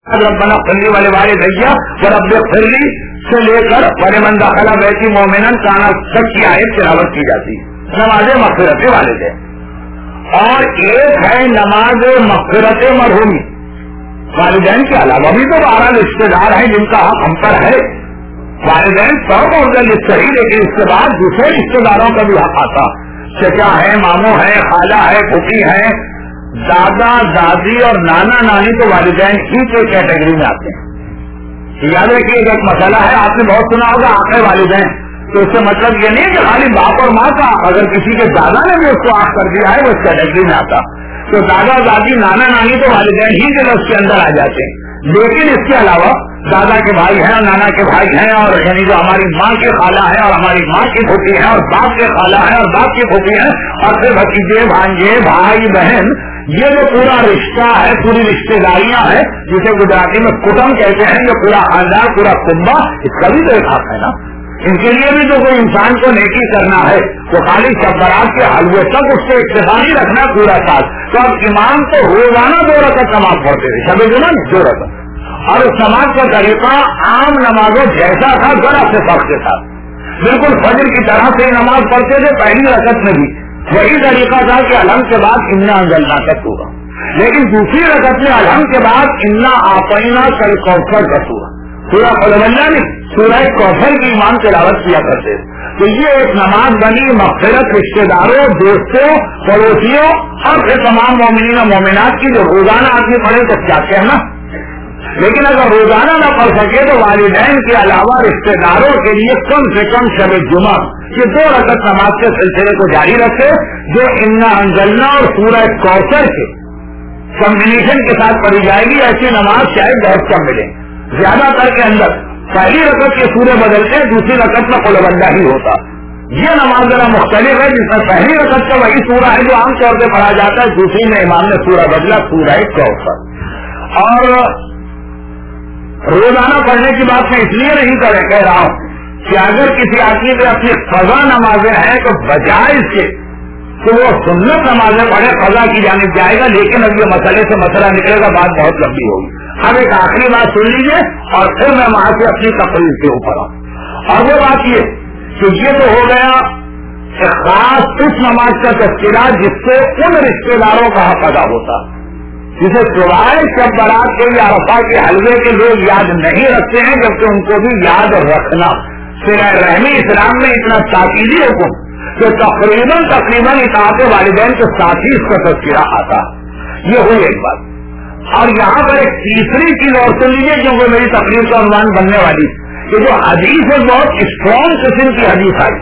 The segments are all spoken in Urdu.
रब्बना इग़फिर वाले वालिदैया व रब्बि इग़फिरली से लेकर वलिमन दखला बैती मोमिनन काना तक की आयत तिलावत की जाती है। नमाज मग़फ़िरत वालिदैन, और एक है नमाज मग़फ़िरत मरहूमी। वालिदैन के अलावा भी तो 12 रिश्तेदार हैं जिनका हक हम पर है। वालिदैन सब अफजल सही, लेकिन इसके बाद दूसरे रिश्तेदारों का भी हक आता। चचा है, मामू है, खाला है, फूफी है, दादा दादी और नाना नानी तो वालिदैन ही के कैटेगरी में आते हैं। याद रखिए एक मसला है, आपने बहुत सुना होगा आंखें वालिदैन, तो इससे मतलब ये नहीं कि खाली बाप और माँ का, अगर किसी के दादा ने भी उसको आंख कर दिया है वो इस कैटेगरी में आता। तो दादा दादी नाना नानी तो वालिदैन ही के लफ्ज के अंदर आ जाते हैं। लेकिन इसके अलावा दादा के भाई हैं और नाना के भाई हैं, और यानी जो हमारी माँ के खाला है और हमारी माँ की फूफी है, और बाप के खाला है और बाप की फूफी है, और फिर भतीजे भांजे भाई बहन, ये जो पूरा रिश्ता है, पूरी रिश्तेदारियां हैं, जिसे गुजराती में कुटुंब कहते हैं, ये पूरा खानदान, पूरा कुंबा, इसका भी तो एक हक है ना। इनके लिए भी जो कोई इंसान को नेकी करना है तो खाली शब बारात के हलवे तक उसको इक्तिफा नहीं रखना पूरा साल। तो अब इमाम तो रोजाना 2 रकअत नमाज पढ़ते थे, शब जुमा 2 रकअत, और उस नमाज का तरीका आम नमाजों जैसा था, जरा से फर्क के साथ, बिल्कुल फजर की तरह से नमाज पढ़ते थे। पहली रकअत में भी वही तरीका था कि अलहम के बाद इन्ना अंजलना तक होगा, लेकिन दूसरी रकअत में अलहम के बाद इन्ना आपैना कल कौसर तक हुआ। पूरा खुलवल्ला नहीं, सूरह कौसर की इमाम तिलावत किया करते। तो ये एक नमाज बनी मग़फ़िरत रिश्तेदारों, दोस्तों, पड़ोसियों और फिर तमाम मोमिनीन और मोमिनात की, जो रोजाना आदमी पढ़े तो क्या कहना। लेकिन अगर रोजाना न पढ़ सके तो वालिदैन के अलावा रिश्तेदारों के लिए कम से कम शब जुमा ये 2 रकअत नमाज के सिलसिले को जारी रखे, जो इन्ना अंजलना और सूरह कौसर के कॉम्बिनेशन के साथ पढ़ी जाएगी। ऐसी नमाज शायद बहुत कम मिले। ज्यादातर के अंदर पहली रकअत के सूरे बदलते हैं, दूसरी रकअत में कुलबंदा ही होता। ये नमाज जरा मुख्तलिफ है, जिसमें पहली रकअत का वही सूरा है जो आमतौर पर पढ़ा जाता है, दूसरी में इमाम ने सूरा बदला, सूरह कौसर। और रोजाना पढ़ने की बात मैं इसलिए नहीं कह रहा हूँ कि अगर किसी आदमी में अपनी क़ज़ा नमाजें हैं तो बजाय इसके तो वो सुन्नत नमाजें पढ़े, क़ज़ा की जानिब जाएगा। लेकिन अब ये मसले से मसला निकलेगा, बात बहुत लंबी होगी। अब एक आखिरी बात सुन लीजिए और फिर मैं वहां से अपनी तकरीर के ऊपर आऊँ। और वो बात ये कि ये तो हो गया खास उस नमाज का तस्करा जिससे उन रिश्तेदारों का हक अदा होता, जिसे सिवाय शब बारात के या अरफा के हलवे के लोग याद नहीं रखते हैं, जबकि उनको भी याद रखना सिरा रहमी इस्लाम में इतना ताकीदी हुक्म कि तकरीबन इताअत वालिदैन के साथ ही इसका तस्करा आता। ये हुई एक बात। और यहाँ पर एक तीसरी चीज और सुन लीजिए, क्योंकि मेरी तकरीर का अनुमान बनने वाली कि जो हदीस है बहुत स्ट्रॉन्ग किस्म की हदीस आई,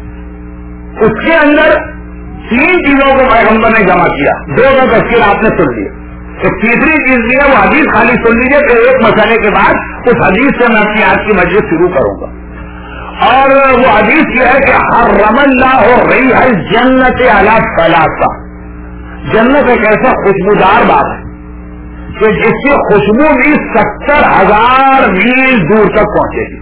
उसके अंदर 3 चीजों को पैगंबर ने जमा किया। 2 का तस्करा आपने सुन लिया, तो तीसरी चीज भी है वो हदीस खाली सुन लीजिए, फिर एक मसले के बाद उस हदीस से मैं अपनी आज की मजलिस शुरू करूंगा। और वो हदीस ये है कि हर्रमल्लाहु रिहल जन्नत अला सलासा। जन्नत एक ऐसा खुशबूदार बात है कि जिसकी खुशबू भी 70,000 मील दूर तक पहुंचेगी।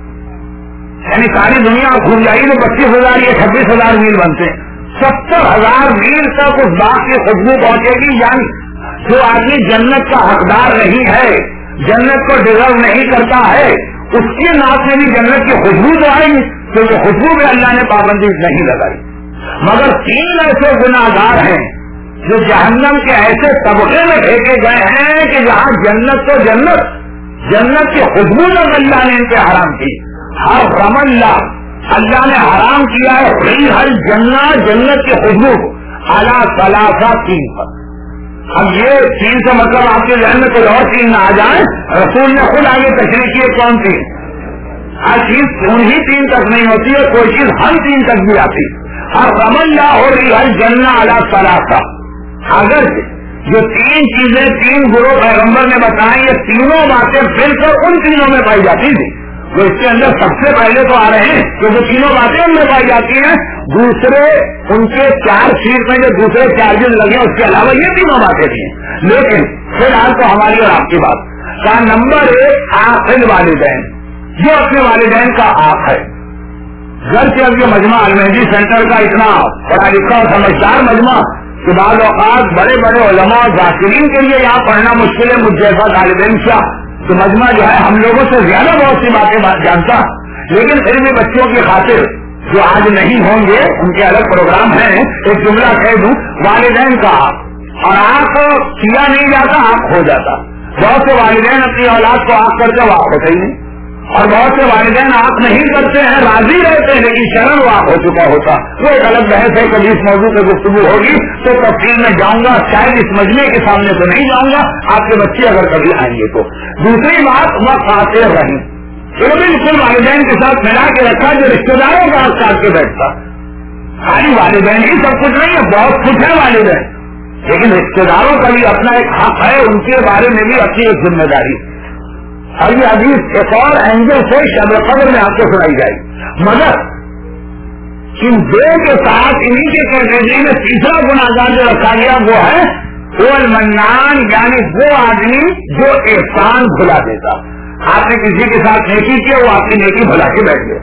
यानी सारी दुनिया घूम जाएगी तो 25,000 या 26,000 मील बनते हैं, 70,000 मील तक उस बात की खुशबू पहुंचेगी। यानी जो आदमी जन्नत का हकदार नहीं है, जन्नत को डिजर्व नहीं करता है, उसकी नाक में भी जन्नत की खुशबू तो आएगी, क्योंकि खुशबू में अल्लाह ने पाबंदी नहीं लगाई। मगर 3 ऐसे गुनाहगार हैं जो जहन्नम के ऐसे तबके में फेंके गए हैं कि जहाँ जन्नत तो जन्नत की खुशबू तक अल्लाह ने इनसे हराम की। हर रमल्ला अल्लाह ने हराम किया है रिहल जन्ना, जन्नत की खुशबू अला सलासा 3 पर। अब ये 3 से मतलब आपके जहन में कोई और 3 आ जाए, रसूल ने खुद आगे तशरीह की कौन 3? हर चीज उन्हीं 3 तक नहीं होती है, कोई चीज हर 3 तक भी आती। हर रमल्ला हो रही हर जन्ना अला सलासा। अगर जो 3 चीजें 3 गुरु पैगंबर ने बताई, ये तीनों बातें फिर उन तीनों में पाई जाती थी। वो इसके अंदर सबसे पहले तो आ रहे हैं क्योंकि तीनों बातें उनमें पाई जाती हैं। दूसरे उनके 4 शीट में जो दूसरे चार्जेस लगे उसके अलावा ये तीनों बातें भी हैं। लेकिन फिलहाल तो हमारी और आपकी बात का नंबर 1 आखिल वालिदैन, जो अपने वालिदैन का आख है। घर से अब ये मजमा अलमेहदी सेंटर का इतना पढ़ा लिखा और समझदार मजमा کہ بعض اوقات بڑے بڑے علماء اور ذاکرین کے لیے یہاں پڑھنا مشکل ہے. مجھ جیسا طالب علم کا تو مجمع جو ہے ہم لوگوں سے زیادہ بہت سی باتیں جانتا، لیکن پھر بھی بچوں کی خاطر جو آج نہیں ہوں گے ان کے الگ پروگرام ہیں، ایک جملہ کہہ دوں، والدین کا حق، اور آنکھ کیا نہیں جاتا آنکھ ہو جاتا. بہت سے والدین اپنی اولاد کو آنکھ کرتے وہ آنکھ ہوتا ہی نہیں، اور بہت سے والدین آنکھ نہیں کرتے ہیں، راضی رہتے ہیں لیکن شرم وہ آنکھ ہو چکا ہوتا. وہ ایک الگ بحث ہے، کبھی اس موضوع پہ گفتگو ہوگی تو تفصیل میں جاؤں گا، شاید اس مجمع کے سامنے تو نہیں جاؤں گا، آپ کے بچے اگر کبھی آئیں گے تو. دوسری بات وہ خاطر رہیں، بالکل والدین کے ساتھ ملا کے رکھا جو رشتے داروں کا حق کاٹ کے بیٹھتا. خالی والدین ہی سب کچھ نہیں ہے، بہت کچھ ہے والدین، لیکن رشتے داروں کا بھی اپنا ایک حق ہے، ان کے بارے میں بھی اپنی ایک ذمہ داری. اور یہ حدیث ایک اور اینگل سے شب قدر میں آپ کو سنائی جائے گی. مگر ان دو کے ساتھ انہیں کے کیٹیگری میں تیسرا گناہگار جو رکھا گیا وہ ہے وہ المنان، یعنی وہ آدمی جو احسان بھلا دیتا. آپ نے کسی کے ساتھ نیکی کی، وہ آپ کی نیکی بھلا کے بیٹھ گئے.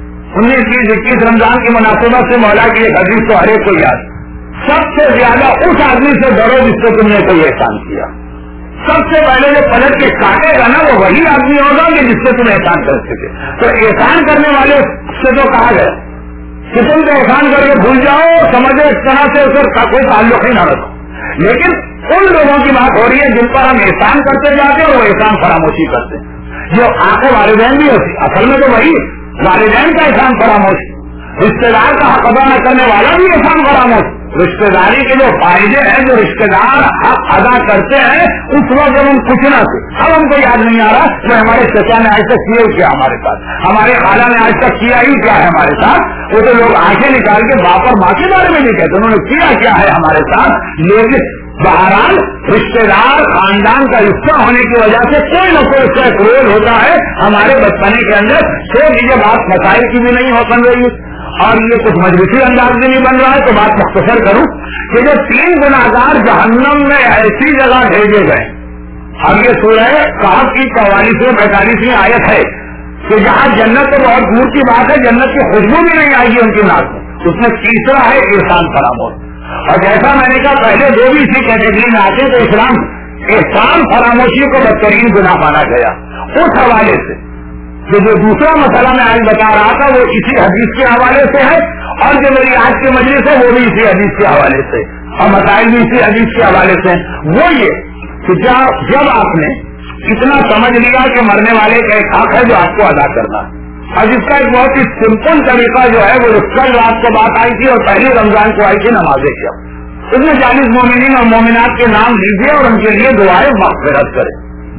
19-21 رمضان کی مناسبت سے مولا کی ایک حدیث تو ہر ایک کو یاد، سب سے زیادہ اس آدمی سے ڈرو جس سے تم نے کوئی احسان کیا. سب سے پہلے جو پلٹ کے کاٹے گا نا وہ وہی آدمی ہوگا کہ جس سے تم احسان کر سکے. تو احسان کرنے والے سے تو کہا گیا کہ تم تو احسان کر کے بھول جاؤ، سمجھو اس طرح سے اس کا کوئی تعلق ہی نہ رکھو. لیکن ان لوگوں کی بات ہو رہی ہے جن پر ہم احسان کرتے جاتے ہیں اور وہ احسان فراموشی کرتے ہیں. جو آنکھیں والدین بھی ہوتی، اصل میں تو وہی والدین کا احسان فراموش، رشتے دار کا حق ادا نہ کرنے والا بھی احسان فراموش. رشتے داری کے جو فائدے ہیں جو رشتے دار حق ادا کرتے ہیں اس وقت جب ہم کچھ نہ تھے، اب ہم کو یاد نہیں آ رہا کہ ہمارے چچا نے آج تک کیا ہی کیا ہمارے ساتھ، ہمارے خالہ نے آج تک کیا ہی کیا ہے ہمارے ساتھ. وہ تو لوگ آنکھیں نکال کے باپ اور ماں کے بارے میں نہیں کہتے انہوں نے کیا ہے ہمارے ساتھ. لیکن بہرحال رشتے دار خاندان کا حصہ ہونے کی وجہ سے کوئی نہ کوئی اس کا ایک رول ہوتا ہے ہمارے بچپنے کے اندر. سوچ لیجیے بات مسائل کی بھی نہیں ہو بن رہی اور یہ کچھ مجلسی انداز بھی نہیں بن رہا ہے، تو بات مختصر کروں کہ جو 3 گناہگار جہنم میں ایسی جگہ بھیجے گئے. اب یہ سورہ کہف کی 44-45 آیت ہے کہ جہاں جنت تو بہت دور کی بات ہے، جنت کی خوشبو بھی نہیں آئے گی ان کی ناک میں. اس میں تیسرا ہے احسان فراموش. اور جیسا میں نے کہا پہلے 2 بھی اسی کیٹیگری میں آتے تو اسلام احسان فراموشی کو بدترین گناہ مانا گیا. اس حوالے سے جو دوسرا مسئلہ میں آج بتا رہا تھا وہ اسی حدیث کے حوالے سے ہے، اور جو میری آج کی مجلس ہے وہ بھی اسی حدیث کے حوالے سے، اور مسائل بھی اسی حدیث کے حوالے سے. وہ یہ کہ جب آپ نے اتنا سمجھ لیا کہ مرنے والے کا ایک حق ہے جو آپ کو ادا کرنا، اور جس کا ایک بہت ہی سمپل طریقہ جو ہے وہ کل رات کو بات آئی تھی اور پہلی رمضان کو آئی تھی نمازیں کیا، اس میں 40 مومنین اور مومنات کے نام لیجیے اور ان کے لیے دعائیں مغفرت کریں.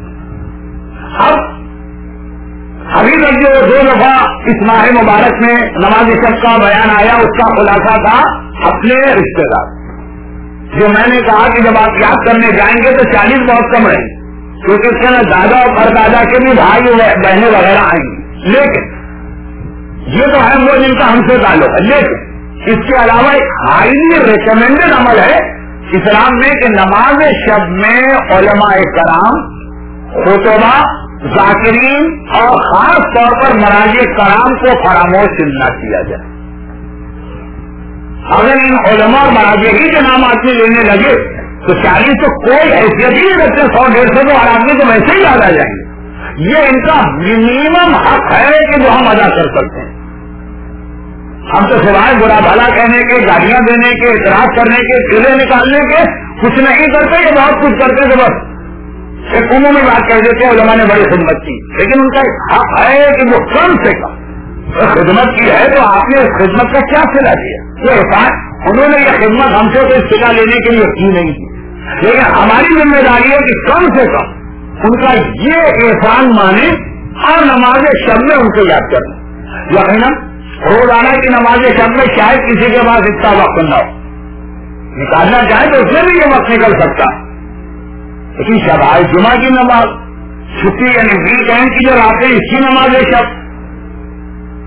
ابھی تک جو 2 دفعہ اس ماہ مبارک میں نماز شب کا بیان آیا اس کا خلاصہ تھا اپنے رشتے دار. جو میں نے کہا کہ جب آپ یاد کرنے جائیں گے تو 40 بہت کم رہیں گے کیونکہ اس کے اندر دادا اور پردادا کے بھی بھائی بہنیں وغیرہ آئیں گی. لیکن یہ تو ہے وہ جن کا ہم سے تعلق ہے. لیکن اس کے علاوہ ایک ہائیلی ریکمینڈڈ عمل ہے اسلام میں کہ نماز شب میں علماء کرام، خطبہ، ذاکرین اور خاص طور پر مراجع کرام کو فراموش نہ کیا جائے. اگر ان علماء اور مراجع ہی کے نام آدمی لینے لگے تو 40 تو کوئی حیثیت ہی نہیں رکھتے، 100-150 تو ہر آدمی تو ویسے ہی یاد آ جائیں گے. یہ ان کا منیمم حق ہے کہ جو ہم ادا کر سکتے ہیں. ہم تو سوائے برا بھلا کہنے کے، گالیاں دینے کے، اعتراض کرنے کے، چولہے نکالنے کے کچھ نہیں کرتے. یہ بہت کچھ کرتے تھے، بس ایک عمومی بات کہہ دیتے ہیں علماء نے بڑی خدمت کی، لیکن ان کا ایک حق ہے کہ وہ کم سے کم خدمت کی ہے تو آپ نے اس خدمت کا کیا صلہ دیا. یہ احسان انہوں نے یہ خدمت ہم سے کوئی صلہ لینے کے لیے کی نہیں کی، لیکن ہماری ذمہ داری ہے کہ کم سے کم ان کا یہ احسان مانے اور نماز شب میں ان کو یاد کرنا. یقیناً روزانہ کی نماز شب میں شاید کسی کے پاس اتنا وقت نہ ہو، نکالنا چاہے تو اس میں بھی یہ وقت نکل سکتا. لیکن شبائے جمعہ کی نماز، چھٹی یعنی ویک اینڈ کی جو راتیں اس کی نماز شب،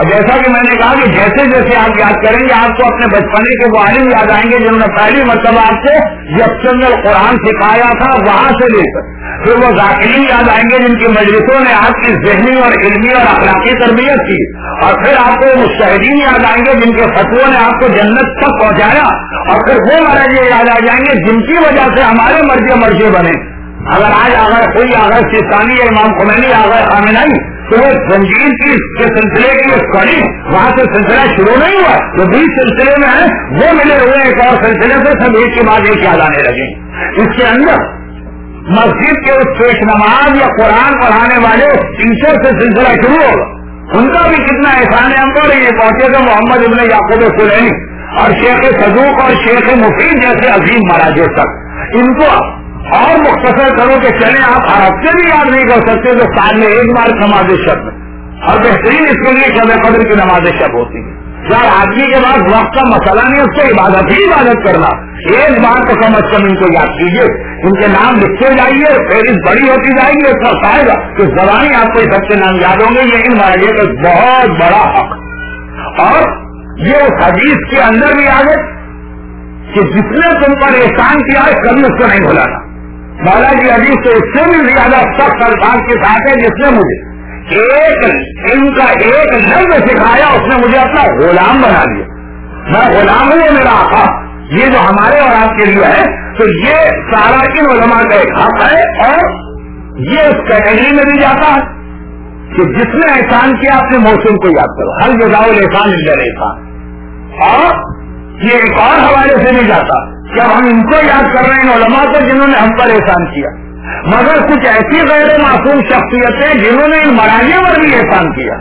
اور جیسا کہ میں نے کہا کہ جیسے جیسے آپ یاد کریں گے آپ کو اپنے بچپنے کے وہ عالم یاد آئیں گے جنہوں نے پہلی مرتبہ آپ کو یکچند القرآن سکھایا تھا وہاں سے لے کر پھر وہ ذاکرین یاد آئیں گے جن کی مجلسوں نے آپ کی ذہنی اور علمی اور اخلاقی تربیت کی، اور پھر آپ کو مجتہدین یاد آئیں گے جن کے فتووں نے آپ کو جنت تک پہنچایا، اور پھر وہ مرجع یاد آ جائیں گے جن کی وجہ سے ہمارے مرجع بنے۔ اگر آج آ گئے کوئی آ گئے سیستانی یا امام خمینی آ گئے خامنئی تو وہ زنجیر کی کے سلسلے کی کڑی وہاں سے سلسلہ شروع نہیں ہوا، جو بھی سلسلے میں ہے وہ ملے ہوئے ایک اور سلسلے سے سب ایک کے بعد ایک یاد آنے لگے۔ اس کے اندر مسجد کے اس پیش نماز یا قرآن پڑھانے والے ٹیچر سے سلسلہ شروع ہوگا، ان کا بھی کتنا احسان ہے ہم پر۔ یہ پہنچے گا محمد ابن یعقوب سلینی اور شیخ صدوق اور شیخ مفید جیسے عظیم مراجع تک، ان کو اور مختصر کرو کہ چلیں آپ ہر ہفتے بھی یاد نہیں کر سکتے تو سال میں ایک بار نماز شب میں، اور بہترین اس کے لیے شب قدر کی نماز شب ہوتی ہے۔ یار آدمی کے بعد وقت کا مسئلہ نہیں، اس کو عبادت ہی عبادت کرنا، ایک بار تو کم از کم ان کو یاد کیجیے، ان کے نام لکھتے جائیے، فہرست بڑی ہوتی جائے گی، اتنا پائے گا کہ زبانی آپ کو سب کے نام یاد ہوں گے۔ یہ ان مراجع کا بہت بڑا حق، اور یہ اس حدیث کے اندر بھی آگے کہ جس نے تم پر احسان کیا ہے کبھی اس کو نہیں بھلانا۔ مولا کی حدیث تو اس سے بھی زیادہ سخت الفاظ کے ساتھ ہے، جس نے مجھے ان کا ایک لفظ سکھایا اس نے مجھے اپنا غلام بنا دیا، میں غلام ہوں میرا آقا۔ یہ جو ہمارے اور آپ کے لیے ہے تو یہ سارا ان علماء کا ایک حق ہے، اور یہ اس کیٹیگری میں بھی جاتا ہے کہ جس نے احسان کیا اپنے موسم کو یاد کرو، ہر جزاء الاحسان الا الاحسان۔ اور یہ ایک اور حوالے سے بھی جاتا کہ ہم ان کو یاد کر رہے ہیں، ان علماء کو جنہوں نے ہم پر احسان کیا، مگر کچھ ایسی غیر معصوم شخصیتیں جنہوں نے ان مراجع پر بھی احسان کیا،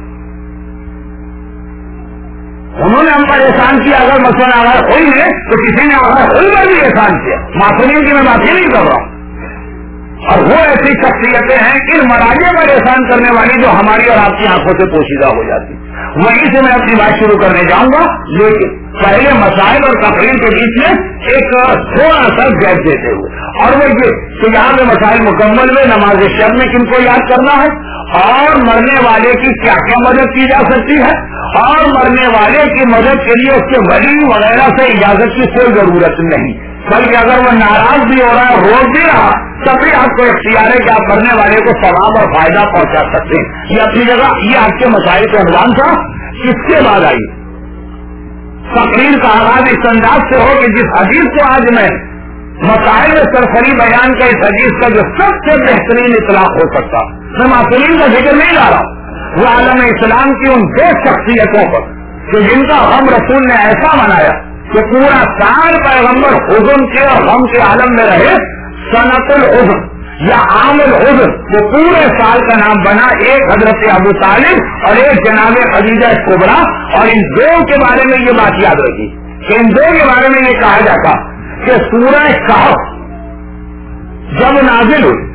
انہوں نے ہم پر احسان کیا۔ اگر مثلا اگر کوئی ہے تو کسی نے اگر کوئی پر بھی احسان کیا، معصومین کی میں بات یہ نہیں کر رہا ہوں، اور وہ ایسی شخصیتیں ہیں ان مراجع پر احسان کرنے والی جو ہماری اور آپ کی آنکھوں سے پوشیدہ ہو جاتی۔ وہیں سے میں اپنی بات شروع کرنے جاؤں گا، لیکن پہلے مسائل اور تقریر کے بیچ میں ایک تھوڑا سا گیپ دیتے ہوئے، اور وہ یہ کہ یہاں میں مسائل مکمل میں نماز شب میں کن کو یاد کرنا ہے، اور مرنے والے کی کیا کیا مدد کی جا سکتی ہے، اور مرنے والے کی مدد کے لیے اس کے ولی وغیرہ سے اجازت کی کوئی ضرورت نہیں، بلکہ اگر وہ ناراض بھی ہو رہا ہے، روز بھی رہا، تب بھی آپ کو اختیار ہے کہ آپ مرنے والے کو ثواب اور فائدہ پہنچا سکتے ہیں۔ یہ اپنی جگہ یہ آپ کے مسائل کا عنوان تھا۔ اس کے بعد آئی تقریر کا آغاز اس انداز سے ہو کہ جس حدیث کو آج میں مسائل سرسری بیان کا، اس حدیث کا جو سب سے بہترین اطلاق ہو سکتا، میں معصومین کا ذکر نہیں لا رہا، وہ عالم اسلام کی ان دو شخصیتوں پر کہ جن کا غم رسول نے ایسا منایا کہ پورا سال پیغمبر حزن کے اور غم کے عالم میں رہے۔ سنت الحزن یا عام الحزن وہ پورے سال کا نام بنا، ایک حضرت ابو طالب اور ایک جناب خدیجہ کبریٰ، اور ان دو کے بارے میں یہ بات یاد رکھی کہ ان دو کے بارے میں یہ کہا جاتا کہ سورہ کہف جب نازل ہوئی،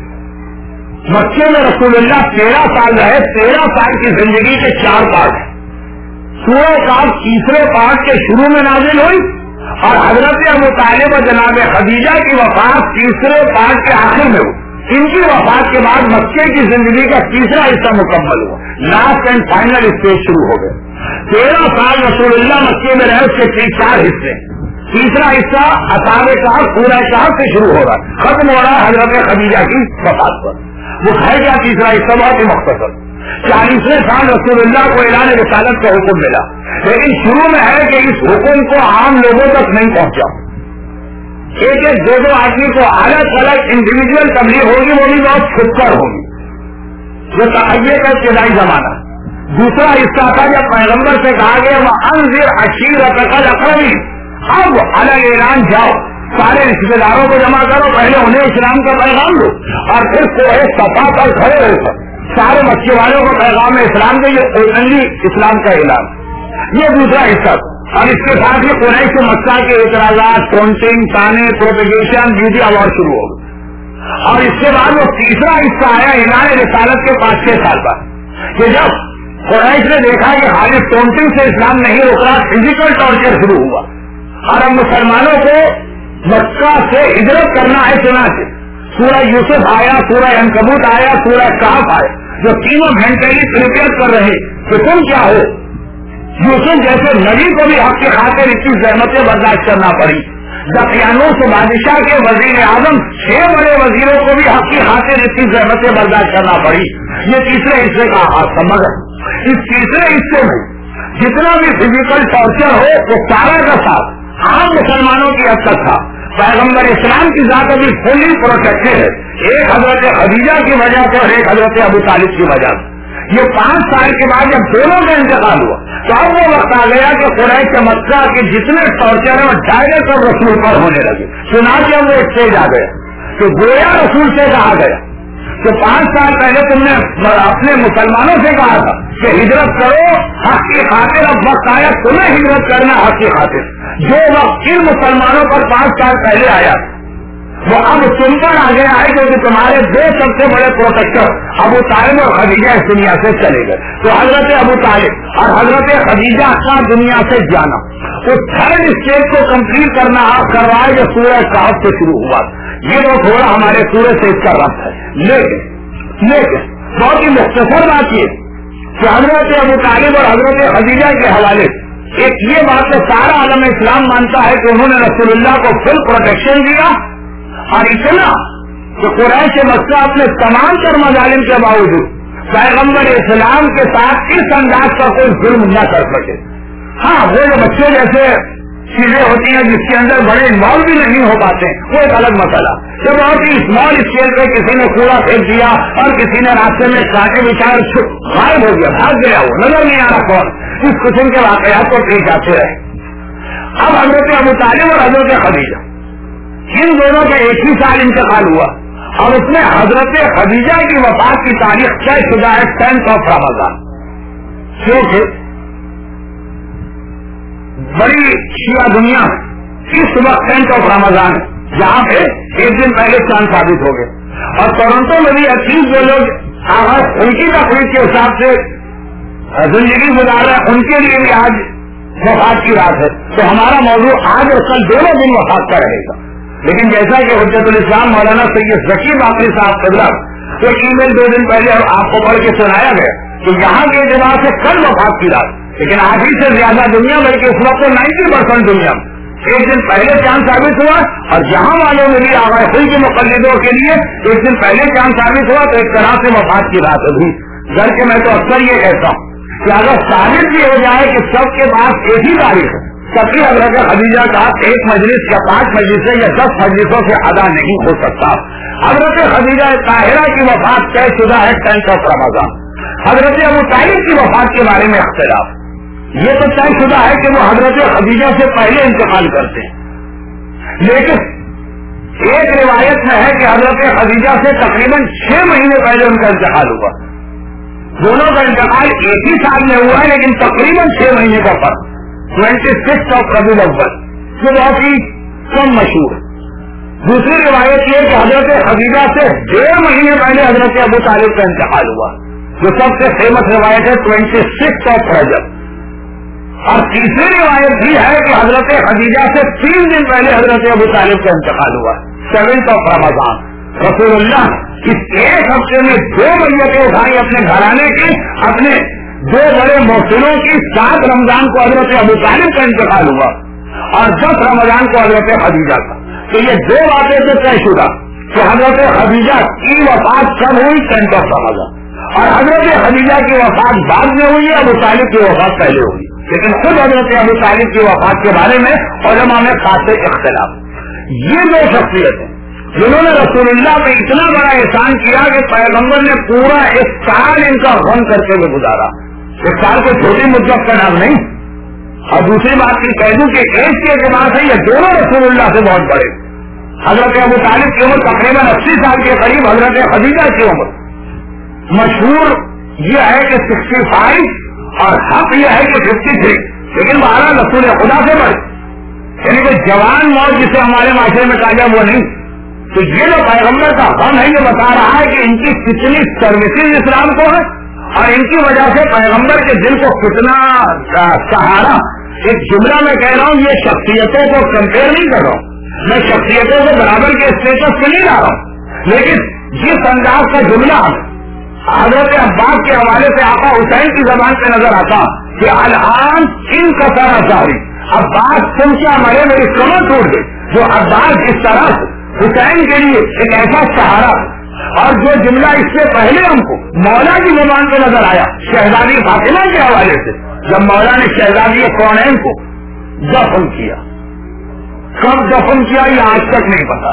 مکے میں رسول اللہ 13 سال رہے، 13 سال کی زندگی کے 4 پارٹ ہیں۔ سورہ کہف تیسرے پارٹ کے شروع میں نازل ہوئی، اور حضرت ابو طالب اور جناب خدیجہ کی وفات تیسرے پارٹ کے آخر میں ہوئی۔ ان کی وفات کے بعد مکے کی زندگی کا تیسرا حصہ مکمل ہوا، لاسٹ اینڈ فائنل اسٹیج شروع ہو گئے۔ 13 سال رسول اللہ مکے میں رہے، اس کے 4 حصے، تیسرا حصہ اصحاب کہف سورہ کہف سے شروع ہو رہا ہے، ختم ہو رہا ہے حضرت خدیجہ کی وفات پر۔ وہ ہے کیا تیسرا حصہ؟ بہت ہی مختصر، 40ویں سال رسول اللہ کو اعلان رسالت کا حکم ملا، لیکن شروع میں ہے کہ اس حکم کو عام لوگوں تک نہیں پہنچا، ایک ایک دو آدمی کو الگ الگ انڈیویجل تبلیغ ہوگی، وہ بھی بہت چھپ کر ہوگی، جو تحیے کا ابتدائی زمانہ۔ دوسرا حصہ تھا جب پیغمبر سے کہا گیا وہ انذر عشیرتک الاقربین، اب الگ اعلان جاؤ، سارے رشتے داروں کو جمع کرو، پہلے انہیں اسلام کا پیغام دو، اور پھر کوہ صفا پر کھڑے ہو کر سارے مکے والوں کو پیغام اسلام کے یہ اوپنلی اسلام کا اعلان، یہ دوسرا حصہ۔ اور اس کے ساتھ ہی قریش مکہ کے اعتراضات، کاؤنٹنگ، تانے، پروپیگیشن، میڈیا وار شروع ہو گئے۔ اور اس کے بعد وہ تیسرا حصہ آیا اعلان رسالت کے 5-6 سال بعد، کہ جب قریش نے دیکھا کہ خالص کاؤنٹنگ سے اسلام نہیں روک رہا، فزیکل ٹارچر شروع ہوا، اور اب مسلمانوں کو مکہ سے ہجرت کرنا ہے۔ چنانچہ سورہ یوسف آیا، سورہ عنکبوت آیا، سورہ کہف آیا، جو تینوں مینٹلی پریپیئر کر رہے کہ تم کیا ہو. یوسف جیسے نبی کو بھی حق کی خاطر اتنی زحمتیں برداشت کرنا پڑی. دقیانوس بادشاہ کے وزیر اعظم 6 بڑے وزیروں کو بھی حق کی خاطر اتنی زحمتیں برداشت کرنا پڑی. یہ تیسرے حصے کا حادثہ. مگر اس تیسرے حصے میں جتنا بھی فزیکل ٹارچر ہو وہ سارا کا ساتھ عام مسلمانوں کی حد تک تھا. پیغمبر اسلام کی ذات ابھی فلی پروٹیکٹڈ ہے. ایک حضرت خدیجہ کی وجہ سے اور ایک حضرت ابو طالب کی وجہ سے. یہ 5 سال کے بعد جب دونوں کا انتقال ہوا تو اب وہ وقت آ گیا کہ قریش مکہ کے جتنے ٹارچر ہیں وہ ڈائریکٹ اور رسول پر ہونے لگے. چنانچہ جب وہ اسٹیج آ گیا تو گویا رسول سے کہا گیا کہ 5 سال پہلے تم نے اپنے مسلمانوں سے کہا تھا کہ ہجرت کرو حق کی خاطر. اب وقت آیا تمہیں ہجرت کرنا حق کی خاطر. جو وقت ان مسلمانوں پر 5 سال پہلے آیا وہ اب تم پر آ گیا ہے کیونکہ تمہارے 2 سب سے بڑے پروٹیکٹر ابو طالب اور خدیجہ اس دنیا سے چلے گئے. تو حضرت ابو طالب اور حضرت خدیجہ کا دنیا سے جانا تو 3rd اسٹیج کو کمپلیٹ کروایا جو سورہ کہف سے شروع ہوا. یہ تو تھوڑا ہمارے سورہ سے اس کا ربط ہے. لیکن بہت ہی مختصر بات یہ کہ حضرت ابو طالب اور حضرت خدیجہ کے حوالے ایک یہ بات تو سارا عالم اسلام مانتا ہے کہ انہوں نے رسول اللہ کو فل پروٹیکشن دیا اور اتنا کہ قریش مکہ اپنے تمام تر مظالم کے باوجود پیغمبر اسلام کے ساتھ اس انداز کا کوئی ظلم نہ کر سکے. ہاں وہ جو بچے جیسے چیزیں ہوتی ہیں جس کے اندر بڑے انوالو بھی نہیں ہو پاتے وہ ایک الگ مسئلہ. جب بہت ہی اسمال اسکیل پہ کسی نے کوڑا پھینک دیا اور کسی نے راستے میں کاٹے بچار غائب ہو گیا, بھاگ گیا, وہ نظر نہیں آ رہا کون, اس قسم کے واقعات کو پیش آتے رہے. اب حضرت ابو طالب اور حضرت خدیجہ ان دونوں کا ایک ہی سال انتقال ہوا اور اس میں حضرت خدیجہ کی وفات کی تاریخ طے شدہ ہے 10 رمضان. کیونکہ بڑی شیعہ دنیا اس وقت 10 رمضان ہے جہاں پہ ایک دن پہلے چاند ثابت ہو گئے. اور ٹورنٹو میں بھی 30 جو لوگ آغاز ان کی تقریب کے حساب سے زندگی گزار رہے ہیں ان کے لیے بھی آج وفات کی رات ہے. تو ہمارا موضوع آج اور کل دونوں دن وفات کا رہے گا. لیکن جیسا کہ حجت الاسلام مولانا سید ذکی باقری صاحب قبلہ ایک ای میل 2 دن پہلے آپ کو پڑھ کے سنایا گیا کہ یہاں کے اعتبار سے کل وفات کی رات, لیکن آدھی سے زیادہ دنیا بلکہ اس وقت 90% دنیا ایک دن پہلے چاند ثابت ہوا اور جہاں والوں میں بھی آواز ہوئی کے مقلدوں کے لیے ایک دن پہلے چاند ثابت ہوا تو ایک طرح سے وفات کی رات ہوئی. گھر کے میں تو اکثر یہ کہتا ہوں کہ اگر ثابت بھی ہو جائے کہ سب کے پاس ایک ہی تاریخ ہے سب کی حضرت خدیجہ کا 1 مجلس یا 5 مجلسیں یا 10 مجلسوں سے ادا نہیں ہو سکتا. حضرت خدیجہ طاہرہ کی وفات طے شدہ ہے 10 رمضان. حضرت ابو طالب کی وفات کے بارے میں اختلاف یہ تو طے شدہ ہے کہ وہ حضرت خدیجہ سے پہلے انتقال کرتے ہیں, لیکن ایک روایت میں ہے کہ حضرت خدیجہ سے تقریباً 6 مہینے پہلے ان کا انتقال ہوا. دونوں کا انتقال ایک ہی سال میں ہوا ہے لیکن تقریباً 6 مہینے کا فرق 26 ربیع الاول جو بہت ہی کم مشہور ہے. دوسری روایت یہ کہ حضرت خدیجہ سے 1.5 مہینے پہلے حضرت ابو طالب کا انتقال ہوا جو سب سے فیمس روایت ہے 26 رجب. اور تیسری روایت بھی ہے کہ حضرت خدیجہ سے 3 دن پہلے حضرت ابو طالب کا انتقال ہوا 7 رمضان. رسول اللہ اس ایک ہفتے میں 2 میتیں اٹھائی اپنے گھرانے کی, اپنے 2 بڑے محسنوں کی. 7 رمضان کو حضرت ابو طالب کا انتقال ہوا اور 10 رمضان کو حضرت خدیجہ کا. تو یہ 2 باتیں سے طے شدہ کہ حضرت خدیجہ کی وفات کب ہوئی 10 رمضان اور حضرت خدیجہ کی وفات بعد میں ہوئی ابو طالب کی وفات پہلے ہوئی. لیکن خود حضرت ابو طالب کی وفات کے بارے میں علماء میں خاص اختلاف. یہ 2 شخصیتیں جنہوں نے رسول اللہ پہ اتنا بڑا احسان کیا کہ پیغمبر نے پورا 1 سال ان کا غم کرتے ہوئے گزارا. 1 سال کو چھوٹی مدت کا نام نہیں. اور دوسری بات یہ کہہ دوں کہ ایج کے اعتبار سے یہ دونوں رسول اللہ سے بہت بڑے. حضرت ابو طالب کی عمر تقریباً 80 سال کے قریب, حضرت خدیجہ کی عمر مشہور یہ ہے کہ 65 اور حق یہ ہے کہ 53. لیکن 12 رسول خدا سے بڑے, یعنی کوئی جوان موت جسے ہمارے معاشرے میں کہا جائے وہ نہیں. تو یہ جو پیغمبر کا غم ہے یہ بتا رہا ہے کہ ان کی کتنی سروسز اسلام کو ہے اور ان کی وجہ سے پیغمبر کے دل کو کتنا سہارا. ایک جملہ میں کہہ رہا ہوں, یہ شخصیتوں کو کمپیئر نہیں کر رہا ہوں, میں شخصیتوں کو برابر کے اسٹیٹس پہ نہیں لا رہا ہوں, لیکن جس انداز کا جملہ حضرت عباس کے حوالے سے آقا حسین کی زبان پہ نظر آتا کہ الان ان کا سارا ظاہری عباس تم کیا مرے میری کمر ٹوٹ گئی. جو عباس اس طرح حسین کے لیے ایک ایسا سہارا اور جو جملہ اس سے پہلے ہم کو مولا کی زبان پہ نظر آیا شہزادی فاطمہ کے حوالے سے جب مولا نے شہزادی کونین کو دفن کیا. کب دفن کیا یہ آج تک نہیں پتا,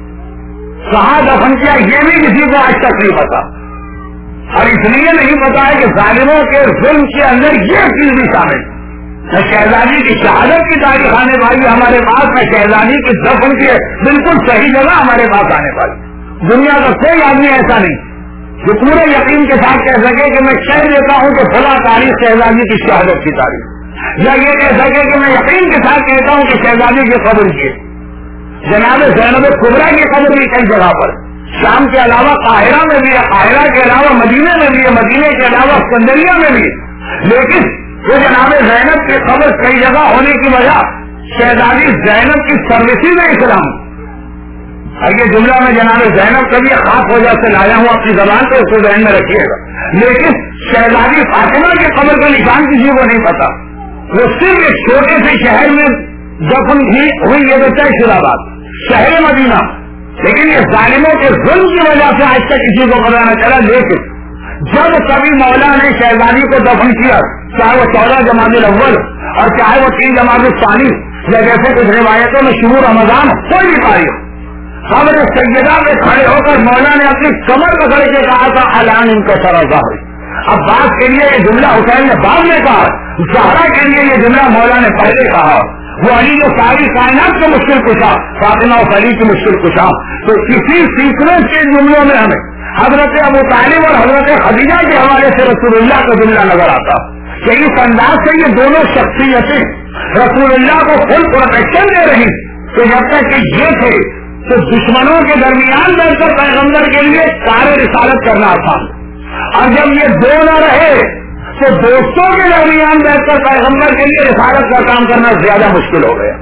کہاں دفن کیا یہ بھی کسی کو آج تک نہیں پتا. اور اس لیے نہیں پتا ہے کہ ظالموں کے ظلم کے اندر یہ چیز بھی شامل ہے. شہزادی کی شہادت کی تاریخ آنے والی ہمارے پاس میں شہزادی کی دفن کی بالکل صحیح جگہ ہمارے پاس آنے والی. دنیا کا کوئی آدمی ایسا نہیں جو پورے یقین کے ساتھ کہہ سکے کہ میں کہہ دیتا ہوں کہ فلاں تاریخ شہزادی کی شہادت کی تاریخ, یا یہ کہہ سکے کہ میں یقین کے ساتھ کہتا ہوں کہ شہزادی کی قبر کی جناب زینب کبریٰ کی قبر بھی کئی جگہ پر شام کے علاوہ قاہرہ میں بھی ہے, قاہرہ کے علاوہ مدینے میں بھی ہے, مدینے کے علاوہ اسکندریہ میں بھی ہے. لیکن وہ جناب زینب کی قبر کئی جگہ ہونے کی وجہ شہزادی زینب کی سروسز اسلام. اور یہ جملہ میں جناب زینب کبھی خاص وجہ سے لایا ہوں اپنی زبان پہ اس کو ذہن میں رکھیے گا. لیکن شہزادی فاطمہ کی قبر کا نشان کسی کو نہیں پتا. وہ صرف ایک چھوٹے سے شہر میں دفن ہوئی یہ تو طے شدہ بات شہر مدینہ, لیکن یہ ظالموں کے ظلم کی وجہ سے آج تک کسی کو پتا نہ چلا. لیکن جب کبھی مولا نے شہزادی کو دفن کیا چاہے وہ 14 جمادی الاول اور چاہے وہ 3 جمادی الثانی یا جیسے کچھ روایتوں میں شروع رمضان کوئی بھی تاریخ, خبر سیدہ میں کھڑے ہو کر مولا نے اپنی کمر پکڑ کے کہا تھا الان ان کا سارا ظاہر. اب بات کے لیے یہ جملہ حسین نے بعد میں کہا, زہرا کے لیے یہ جملہ مولا نے پہلے کہا. وہ علی جو ساری کائنات کو مشکل کشا, فاطمہ اور علی کی مشکل کشا. تو کسی سیکوینس کے جملوں میں ہمیں حضرت ابو طالب اور حضرت خدیجہ کے حوالے سے رسول اللہ کا جملہ نظر آتا کہ اس انداز سے یہ دونوں شخصیتیں رسول اللہ کو فل پروٹیکشن دے رہی کہ جب تک کہ یہ تھے تو دشمنوں کے درمیان بیٹھ کر پیغمبر کے لیے کار رسالت کرنا آسان, اور جب یہ دو نہ رہے تو دوستوں کے درمیان بیٹھ کر پیغمبر کے لیے رسالت کا کام کرنا زیادہ مشکل ہو گیا.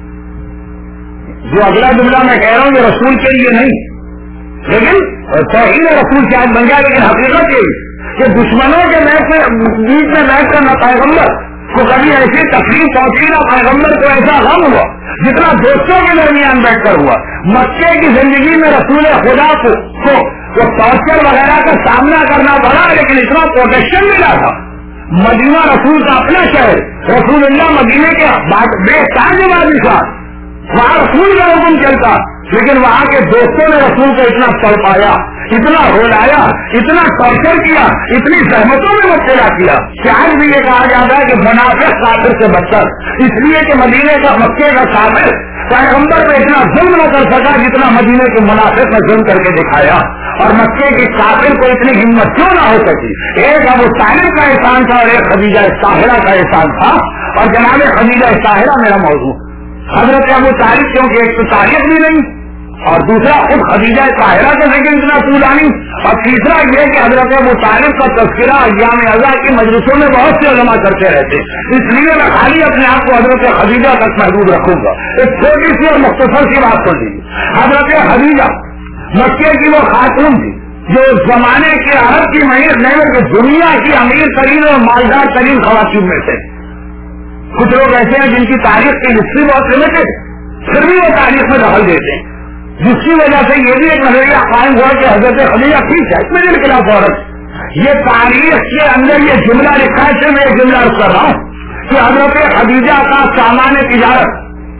جو اگلا جملہ میں کہہ رہا ہوں یہ رسول کے لیے نہیں, لیکن توحید رسول شاید بن جائے, لیکن حقیقت یہ کہ دشمنوں کے بیچ میں بیٹھ کر نہ پیغمبر کو کبھی ایسی تکلیف پہنچی نہ پیغمبر کو ایسا غم ہوا جتنا دوستوں کے درمیان بیٹھ کر ہوا. مکے کی زندگی میں رسول خدا کو وہ ٹارچر وغیرہ کا سامنا کرنا پڑا, لیکن اتنا پروٹیکشن ملا تھا. مدینہ رسول کا اپنا شہر, رسول اللہ مدینے کے بے تاج بادشاہ, وہاں رسول کا حکم چلتا, لیکن وہاں کے دوستوں نے رسول کو اتنا پڑ پایا, اتنا رولایا, اتنا ٹارچر کیا, اتنی زحمتوں میں مبتلا کیا کہ آج بھی یہ کہا جاتا ہے کہ منافق کافر سے بدتر, اس لیے کہ مدینے کا مکے کا کافر پیغمبر پہ اتنا ظلم نہ کر سکا جتنا مدینے کے منافق نے ظلم کر کے دکھایا. اور مکے کے کافر کو اتنی ہمت کیوں نہ ہو سکی. ایک ابو طالب کا احسان تھا اور ایک خدیجہ طاہرہ کا احسان تھا, اور جناب خدیجہ طاہرہ میرا موضوع. حضرت ابو طالب کیونکہ ایک تو تاریخ بھی نہیں, اور دوسرا خود خدیجہ طاہرہ کا ذکر اتنا طولانی, اور تیسرا یہ کہ حضرت ابو طالب کا تذکرہ ایام اعزا کی مجلسوں میں بہت سے علماء کرتے رہتے, اس لیے میں خالی اپنے آپ کو حضرت خدیجہ تک محدود رکھوں گا. ایک چھوٹی سی اور مختصر سی بات کر دیجیے. حضرت خدیجہ مکے کی وہ خاتون تھی جو زمانے کے عرب کی نہیں کہ دنیا کی امیر ترین اور مالدار ترین خواتین میں سے. کچھ لوگ ایسے ہیں جن کی تاریخ کی ہسٹری بہت لمیٹڈ, پھر بھی وہ تاریخ میں دخل دیتے ہیں, جس کی وجہ سے یہ بھی ایک نظریہ قائم ہوا کہ حضرت خدیجہ ٹھیک ہے, اس میں دل خلاف عورت. یہ تاریخ کے اندر یہ جملہ لکھا ہے, میں ایک جملہ کر رہا ہوں کہ حضرت خدیجہ کا سامان تجارت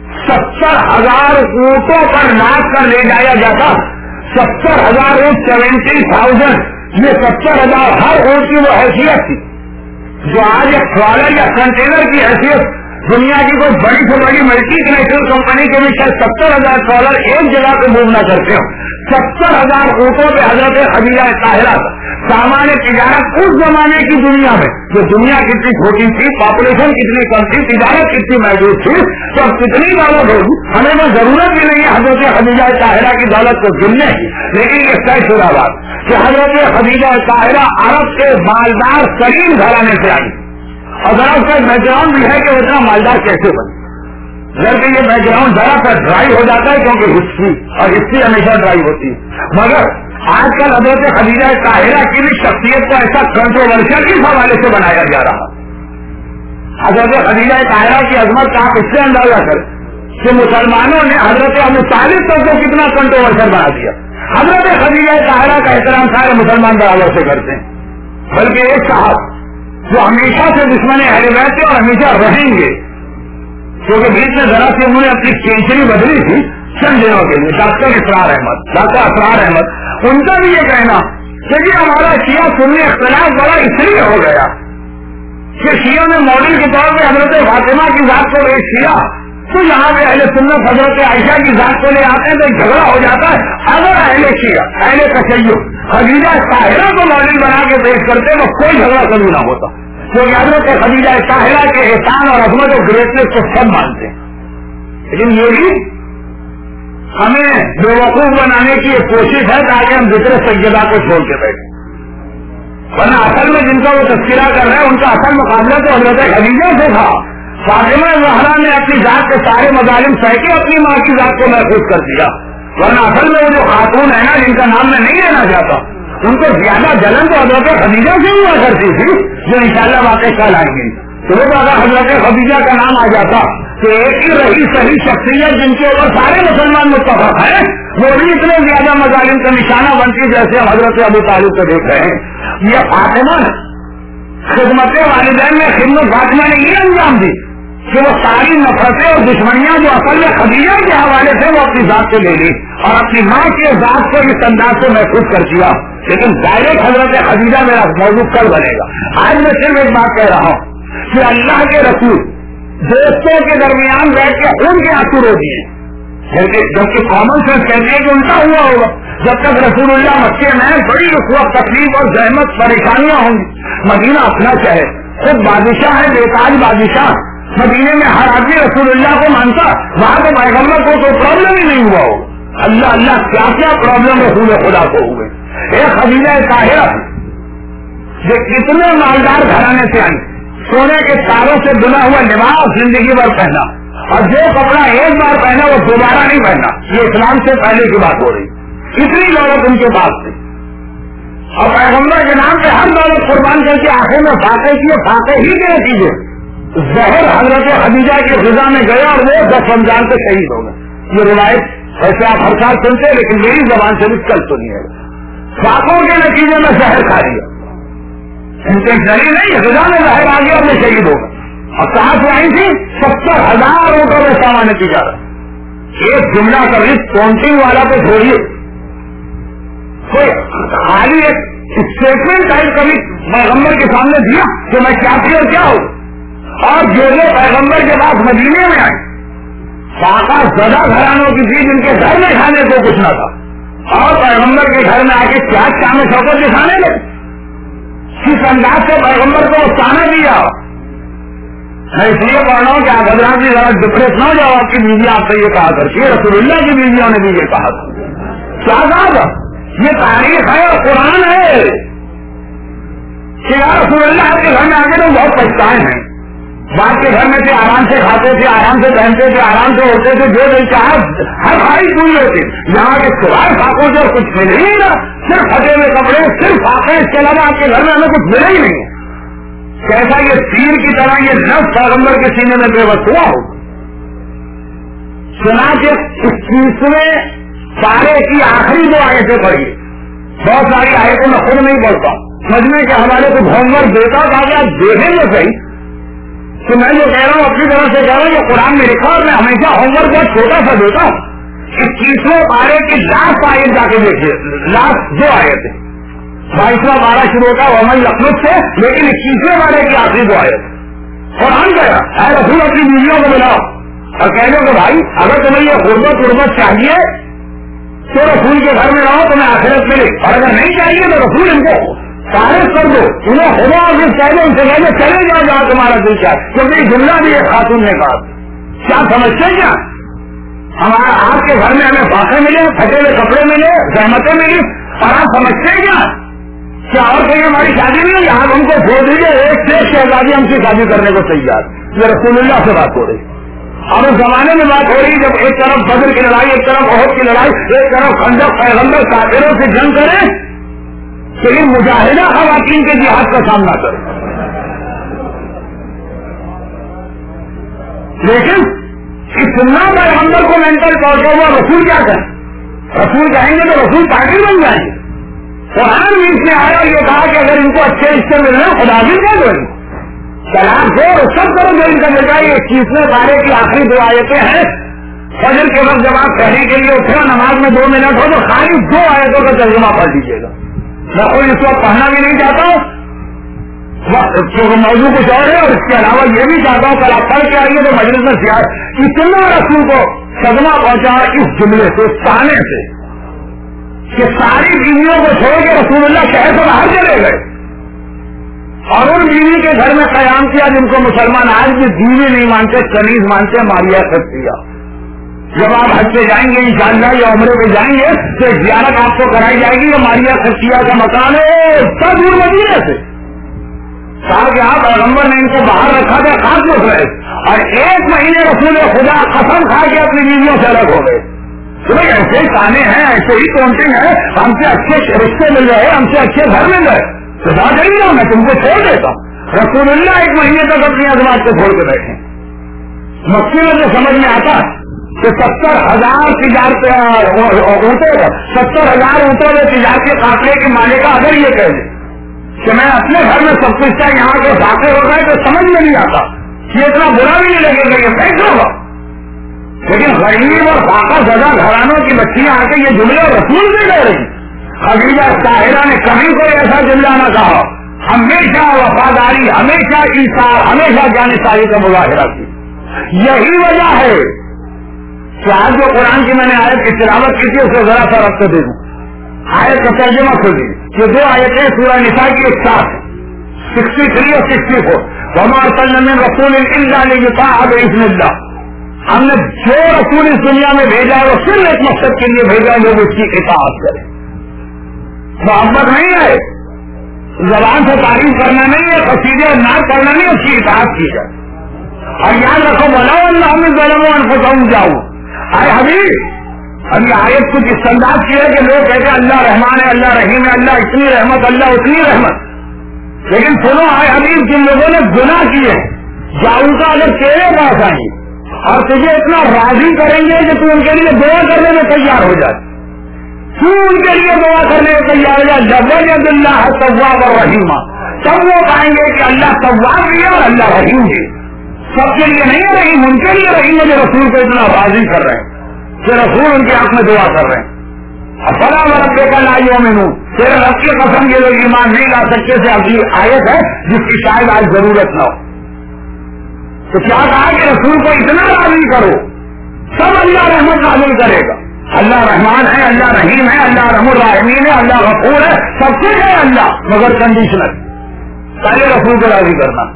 70,000 اونٹوں پر ناپ کر لے جایا جاتا. 70,000 اونٹ 70,000, یہ 70,000 ہر اونٹ کی وہ حیثیت تھی جو آج ایک ٹرالر یا کنٹینر کی حیثیت دنیا کی کوئی بڑی سے بڑی ملٹی نیشنل کمپنی کے بھی شاید 70,000 ڈالر ایک جگہ پہ موو نہ کرتے ہو. 70,000 اونٹوں پہ حضرت خدیجہ طاہرہ سامان تجارت اس زمانے کی دنیا میں جو دنیا کتنی چھوٹی تھی, پاپولیشن کتنی کم تھی, تجارت کتنی محدود تھی, تو اب کتنی دولت ہوگی ہمیں وہ ضرورت بھی نہیں ہے حضرت خدیجہ طاہرہ کی دولت کو گننے کی. لیکن یہ طے شدہ بات کہ حضرت خدیجہ طاہرہ عرب کے مالدار ترین گھرانے سے آئی, اور ذرا اس کا بیک گراؤنڈ بھی ہے کہ وہ اتنا مالدار کیسے بنے. بلکہ یہ بیک گراؤنڈ ذرا سا ڈرائی ہو جاتا ہے کیونکہ ہسٹری اور ہسٹری ہمیشہ ڈرائی ہوتی ہے, مگر آج کل حضرت خدیجہ طاہرہ کی بھی شخصیت کو ایسا کنٹروورشل کس حوالے سے بنایا جا رہا. حضرت خدیجہ طاہرہ کی عظمت کا آپ اس سے اندازہ کریں کہ مسلمانوں نے حضرت ابو طالب تک کو کتنا کنٹروورشل بنا دیا. حضرت خدیجہ طاہرہ کا احترام سارے مسلمان برابر سے کرتے ہیں, بلکہ ایک صاحب جو ہمیشہ سے دشمن اہل بیت تھے اور ہمیشہ رہیں گے, کیونکہ بیچ میں ذرا سے انہوں نے اپنی سینچری بدلی تھی چند دنوں کے لیے, ڈاکٹر اسرار احمد, ان کا بھی یہ کہنا کہ یہ ہمارا شیعہ سنی اختلاف بڑا اس لیے ہو گیا کہ شیعہ میں ماڈل کے طور پہ حضرت فاطمہ کی ذات کو ایک شیعہ, تو یہاں پہ اہل سنت حضرت عائشہ کی ذات کو لے آتے ہیں تو ایک جھگڑا ہو جاتا ہے. اگر اہل شیعہ اہل تشیع خدیجہ طاہرہ کو ماڈل بنا کے پیش کرتے تو کوئی جھگڑا کبھی نہ ہوتا, کیونکہ حضرت خدیجہ طاہرہ کے احسان اور عظمت اور گریٹنس کو سب مانتے ہیں. لیکن یہ بھی ہمیں بیوقوف بنانے کی ایک کوشش ہے تاکہ ہم ذکر سیدہ کو چھوڑ کے بیٹھیں, ورنہ اصل میں جن کا وہ تذکرہ کر رہے ہیں ان کا اصل مقابلہ تو حضرت خدیجہ سے تھا. فاطمہ زہرا نے اپنی ذات کے سارے مظالم سہ کے اپنی ماں کی ذات کو محفوظ کر دیا, ورنہ اصل میں وہ جو خاتون ہے نا جن کا نام میں نہیں لینا چاہتا, ان کو زیادہ جلن تو حضرت خدیجہ سے ہوا کرتی تھی جو انشاءاللہ واقع کل آئیں گی. تو اگر حضرت خدیجہ کا نام آ جاتا تو ایک ہی رہی صحیح شخصیت جن کے اوپر سارے مسلمان متفق ہیں وہ بھی اتنے زیادہ مظالم کا نشانہ بنتی جیسے ہم حضرت ابو طالب کو دیکھ رہے ہیں. یہ فاطمہ خدمت والدین میں خدمت فاطمہ نے یہ انجام دی کہ وہ ساری نفرتیں اور دشمنیاں جو اصل میں خدیجہ کے حوالے سے وہ اپنی ذات سے لے لی اور اپنی ماں کے ذات کو اس انداز سے محفوظ کر دیا. لیکن ڈائریکٹ حضرت خدیجہ میرا موضوع کل بنے گا. آج میں صرف ایک بات کہہ رہا ہوں کہ اللہ کے رسول دوستوں کے درمیان بیٹھ کے خون کے آنسو رو دیے, جبکہ کامن سینس کہتے ہیں کہ الٹا ہوا ہوگا. جب تک رسول اللہ مکے میں بڑی اس وقت تکلیف اور زحمت پریشانیاں ہوں گی, مدینہ اپنا شہر, خود بادشاہ ہے, بےتاج بادشاہ, مدینے میں ہر آدمی رسول اللہ کو مانتا, وہاں کے پیغمبر کو کوئی پرابلم ہی نہیں ہوا ہو. اللہ اللہ کیا کیا پرابلم رسول خدا کو ہوئے. ایک خدیجہ طاہرہ جو کتنے مالدار گھرانے سے آئی, سونے کے تاروں سے بنا ہوا لباس زندگی بھر پہنا, اور جو کپڑا ایک بار پہنا وہ دوبارہ نہیں پہنا. یہ اسلام سے پہلے کی بات ہو رہی, اتنی دولت ان کے پاس تھی, اور پیغمبر کے نام پہ ہر دولت قربان کر کے آخر میں فاقے کیے, فاقے ہی کے نتیجے زہر حضرت خدیجہ کی غذا میں گیا اور وہ 10 رمضان سے شہید ہو گئے. یہ روایت ایسے آپ ہر سال سنتے ہیں لیکن میری زبان سے بھی کل سنی ہے. فاقوں کے نتیجے میں زہر کھا لیا, انٹینشنلی نہیں, غذا میں زہر آ گیا اور میں شہید ہو گیا. اور کہاں سے آئی تھی 70,000 روپے میں سامان تجارت. ایک جملہ کا رسک کاؤنٹنگ والا تو چھوڑیے, کوئی خالی ایک اسٹیٹمنٹ ٹائپ کبھی پیغمبر کے سامنے دیا کہ میں کیا تھی اور کیا ہوں. اور جو پیغمبر کے پاس مدینے میں آئے فاقہ زدہ گھرانوں کی تھی جن کے گھر میں کھانے کو کچھ نہ تھا, اور پیغمبر کے گھر میں آ کے کیا شام شوقت دکھانے لگے. کس انداز سے پیغمبر کو استانا دیا. میں اس لیے پڑھ رہا ہوں کہ آپ حضرات بھی ذرا ڈپریس نہ ہو جاؤ. آپ کی بیوی آپ سے یہ کہا کرتی ہے, رسول اللہ کی بیویوں نے بھی یہ کہا تھا. کیا کہا تھا؟ یہ تاریخ ہے اور قرآن ہے کہ یار رسول اللہ آپ کے گھر میں آ کے تو بہت پچھتائے ہیں. باپ کے گھر میں تھے, آرام سے کھاتے تھے, آرام سے پہنتے تھے, آرام سے ہوتے تھے, جو دل چاہا ہر خواہش پوری ہوتی. یہاں کے سوائے فاقوں سے کچھ ملے ہی نہ, صرف پھٹے ہوئے کپڑے, صرف فاقے, اس کے علاوہ آپ کے گھر میں ہمیں کچھ ملے ہی نہیں. کیسا یہ تیر کی طرح یہ نفس پیغمبر کے سینے میں بے بس ہوا ہو. سنا کہ 21ویں پارے کی آخری 2 آیتیں پڑھی, بہت ساری آیتیں میں خود نہیں پڑھتا, مجمع کے حوالے کو ہوم ورک دیتا تھا کہ آپ دیکھیں گے صحیح. تو میں جو کہہ رہا ہوں اپنی طرف سے کہہ رہا ہوں کہ قرآن میں لکھا, اور میں ہمیشہ ہوم ورک بہت چھوٹا سا دیتا ہوں. 21ویں پارے کی لاسٹ آیت جا کے دیکھیے, لاسٹ 2 آیتیں. 22واں پارا شروع ہوتا ہے عمل لخنت سے, لیکن 21ویں پارے کی آخری 2 آیت. قرآن کہہ رہا ہے رسول اپنی بیویوں کو بلاؤ اور کہہ دو کہ بھائی اگر تمہیں یہ غربت چاہیے تو رسول کے گھر میں رہو, تمہیں آخرت ملے, اور اگر نہیں چاہیے تو رسول ان کو تعریف کر دو, انہیں خدا اور کہہ دو, ان سے کہہ دو چلے جاؤ جہاں تمہارا دل چاہے. کیونکہ یہ جملہ بھی ایک خاتون نے کہا. کیا سمجھتے کیا ہمارا آپ کے گھر میں ہمیں فاقے ملے, پھٹے ہوئے کپڑے ملے, زحمتیں ملی, اور آپ سمجھتے کیا اور کہیں ہماری شادی نہیں ہوئی, آپ ہم کو چھوڑ دیجیے, ایک سے شہزادی ہم سے شادی کرنے کو تیار. یہ رسول اللہ سے بات ہو رہی, اور اس زمانے میں بات ہو رہی جب ایک طرف بدر کی لڑائی، ایک طرف احد کی لڑائی، ایک طرف خندق پیغمبر کافروں سے جنگ کرے تو یہ مجاہدہ خواتین کے جہاد کا سامنا کرے. لیکن اتنا پیغمبر کو مینٹل ٹارچر ہوا، رسول کیا کریں؟ رسول کہیں گے تو رسول پارٹی بن جائیں گے. قرآن بھی اس میں آیا اور یہ کہا کہ اگر ان کو اچھے رشتے مل رہے ہیں خدا بھی کیا دو طلاق دو اور سب کرو جو ان کا مل جائے. یہ 21ویں پارے کی آخری 2 آیتیں ہیں. فجر کے وقت جب آپ پڑھنے کے لیے اٹھے نماز میں 2 منٹ ہو تو خالی 2 آیتوں کا ترجمہ پڑھ لیجیے گا. میں خود اس وقت پڑھنا بھی نہیں چاہتا ہوں، موضوع کچھ اور ہے، اور اس کے علاوہ یہ بھی چاہتا ہوں کل آپ پڑھ کے آئیے تو مجلس میں سیاست اتنا رسول کو صدمہ پہنچا اس جملے سے، اس تانے سے کہ ساری بیویوں کو چھوڑ کے رسول اللہ شہر سے باہر چلے گئے اور ان بیوی کے گھر میں قیام کیا جن کو مسلمان آج بھی بیوی نہیں مانتے، کنیز مانتے، ماریا سکتیا. جب آپ حج پہ جائیں گے انشاءاللہ یا عمرے پہ جائیں گے تو زیارت آپ کو کرائی جائے گی. یہ ماریا سکتیا کا مکان ہے اتنا دور مدینے سے. کہا کہ آپ پیغمبر نے ان کو باہر رکھا تھا، خاص لوگ رہے اور 1 مہینے رسول خدا قسم کھا کے اپنی بیویوں سے الگ ہو گئے. ایسے ہی کھانے ہیں، ایسے ہی کونٹنگ ہے، ہم سے اچھے رشتے مل رہے، ہم سے اچھے گھر مل رہے، خدا چاہیے ہوں میں تم کو چھوڑ دیتا ہوں. رسول اللہ 1 مہینے تک اپنی ازواج کو چھوڑ کے بیٹھے. مکے میں جو سمجھ میں آتا کہ 70,000 تجارت اونٹوں 70,000 اونٹوں میں تجارتی قافلے کے مالک اگر یہ کہہ دے کہ میں اپنے گھر میں سب کچھ چاہیے یہاں کے داخل ہو گئے تو سمجھ میں نہیں آتا، یہ اتنا برا بھی نہیں لگے گا، یہ فیصلہ ہوگا. لیکن غریب اور فاقہ زدہ گھرانوں کی بچیاں آ کے یہ جملے رسول سے کہہ رہی. خدیجہ طاہرہ نے کہیں کوئی ایسا جملہ نہ کہا، ہمیشہ وفاداری، ہمیشہ ایثار، ہمیشہ جانشاری کا مظاہرہ کی. یہی وجہ ہے کہ آج جو قرآن کی میں نے آیت کی تلاوت کی تھی اسے ذرا سا رکھ دے دوں. آیت کا ترجمہ کر دی. یہ 2 آیتیں سورہ نساء کی ایک ساتھ 63 اور 64. وما ارسلنا من رسول الا ليطاع باذن الله. ہم نے جو رسول اس دنیا میں بھیجا ہے وہ صرف ایک مقصد کے لیے بھیجا، لوگ اس کی اطاعت کریں. محبت نہیں ہے، زبان سے تعریف کرنا نہیں ہے، قصیدے اور نعت کرنا نہیں، اس کی اطاعت کی جائے. اور یاد رکھو بولو اللہ ہمیں ظلموا انفسهم جاؤ. اے حبیب ابھی آیت کچھ اس انداز کی ہے کہ لوگ کہتے ہیں اللہ رحمان ہے، اللہ رحیم ہے، اللہ اتنی رحمت، اللہ اتنی رحمت. لیکن سنو اے حبیب جن لوگوں نے گناہ کیے جاؤ کا اگر تیرے پاس آئیں اور تجھے اتنا راضی کریں گے کہ تو ان کے لیے دعا کرنے میں تیار ہو جائے، تو ان کے لیے دعا کرنے میں تیار ہو جائے. لوجد اللہ تواب اور رحیمہ. تب وہ پائیں گے کہ اللہ تواب بھی ہے اور اللہ رحیم بھی. سب کے لیے نہیں ہے رحیم، ان کے لیے رحیم ہے جو رسول کو اتنا راضی کر رہے ہیں کہ رسول ان کے حق میں دعا کر رہے ہیں. فلا وربک لا یؤمنون. تیرے رب کی قسم یہ لوگ ایمان نہیں لا سکتے سے اگلی آیت ہے جس کی شاید آج ضرورت نہ ہو. تو کیا کہا کہ رسول کو اتنا راضی کرو سب اللہ رحمت نازل کرے گا. اللہ رحمان ہے، اللہ رحیم ہے، اللہ رحم الرحمین ہے، اللہ غفور ہے، سب کچھ ہے اللہ، مگر کنڈیشنل پہلے رسول کو راضی کرنا.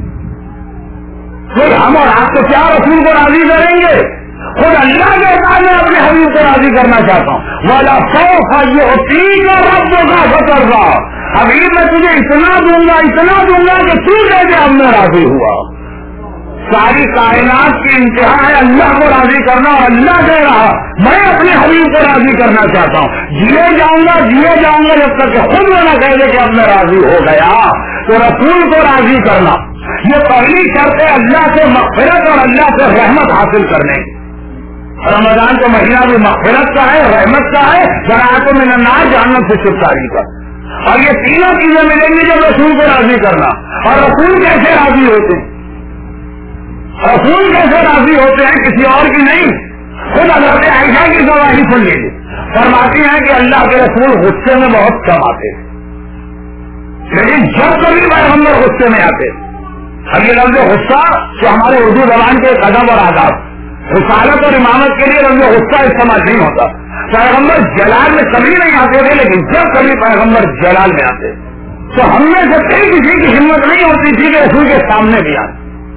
پھر ہم اور آپ تو کیا رسول کو راضی کریں گے؟ خود اللہ کے کام میں اپنے حبیب کو راضی کرنا چاہتا ہوں. والا سوف یعطیک ربک فترضی. حبیب میں تجھے اتنا دوں گا کہ تو کہتے اب میں راضی ہوا. ساری کائنات کی انتہا ہے اللہ کو راضی کرنا، اور اللہ کہہ رہا میں اپنے حبیب کو راضی کرنا چاہتا ہوں. جیے جاؤں گا جب تک کہ خود وہ نہ کہہ دے کہ اب میں راضی ہو گیا. تو رسول کو راضی کرنا یہ پہلی شرط ہے اللہ سے مغفرت اور اللہ سے رحمت حاصل کرنے. رمضان کا مہینہ بھی مغفرت کا ہے، رحمت کا ہے، براعت من النار جہنم سے چھٹکارے کا. اور یہ تینوں چیزیں ملیں گی جب رسول کو راضی کرنا. اور رسول کیسے راضی ہوتے ہیں؟ رسول کیسے راضی ہوتے ہیں؟ کسی اور کی نہیں، خود حضرت عائشہ کی گواہی سن لیجیے. فرماتی ہیں کہ اللہ کے رسول غصے میں بہت کم آتے، لیکن جب کبھی پیغمبر غصے میں آتے. اب یہ لفظ غصہ جو ہمارے اردو زبان کے ادب اور آداب رسالت اور امامت کے لیے لفظ غصہ استعمال نہیں ہوتا. پیغمبر جلال میں کبھی نہیں آتے تھے، لیکن جب کبھی پیغمبر جلال میں آتے تو ہم میں سے کسی کی ہمت نہیں ہوتی تھی کہ رسول کے سامنے بھی آتے.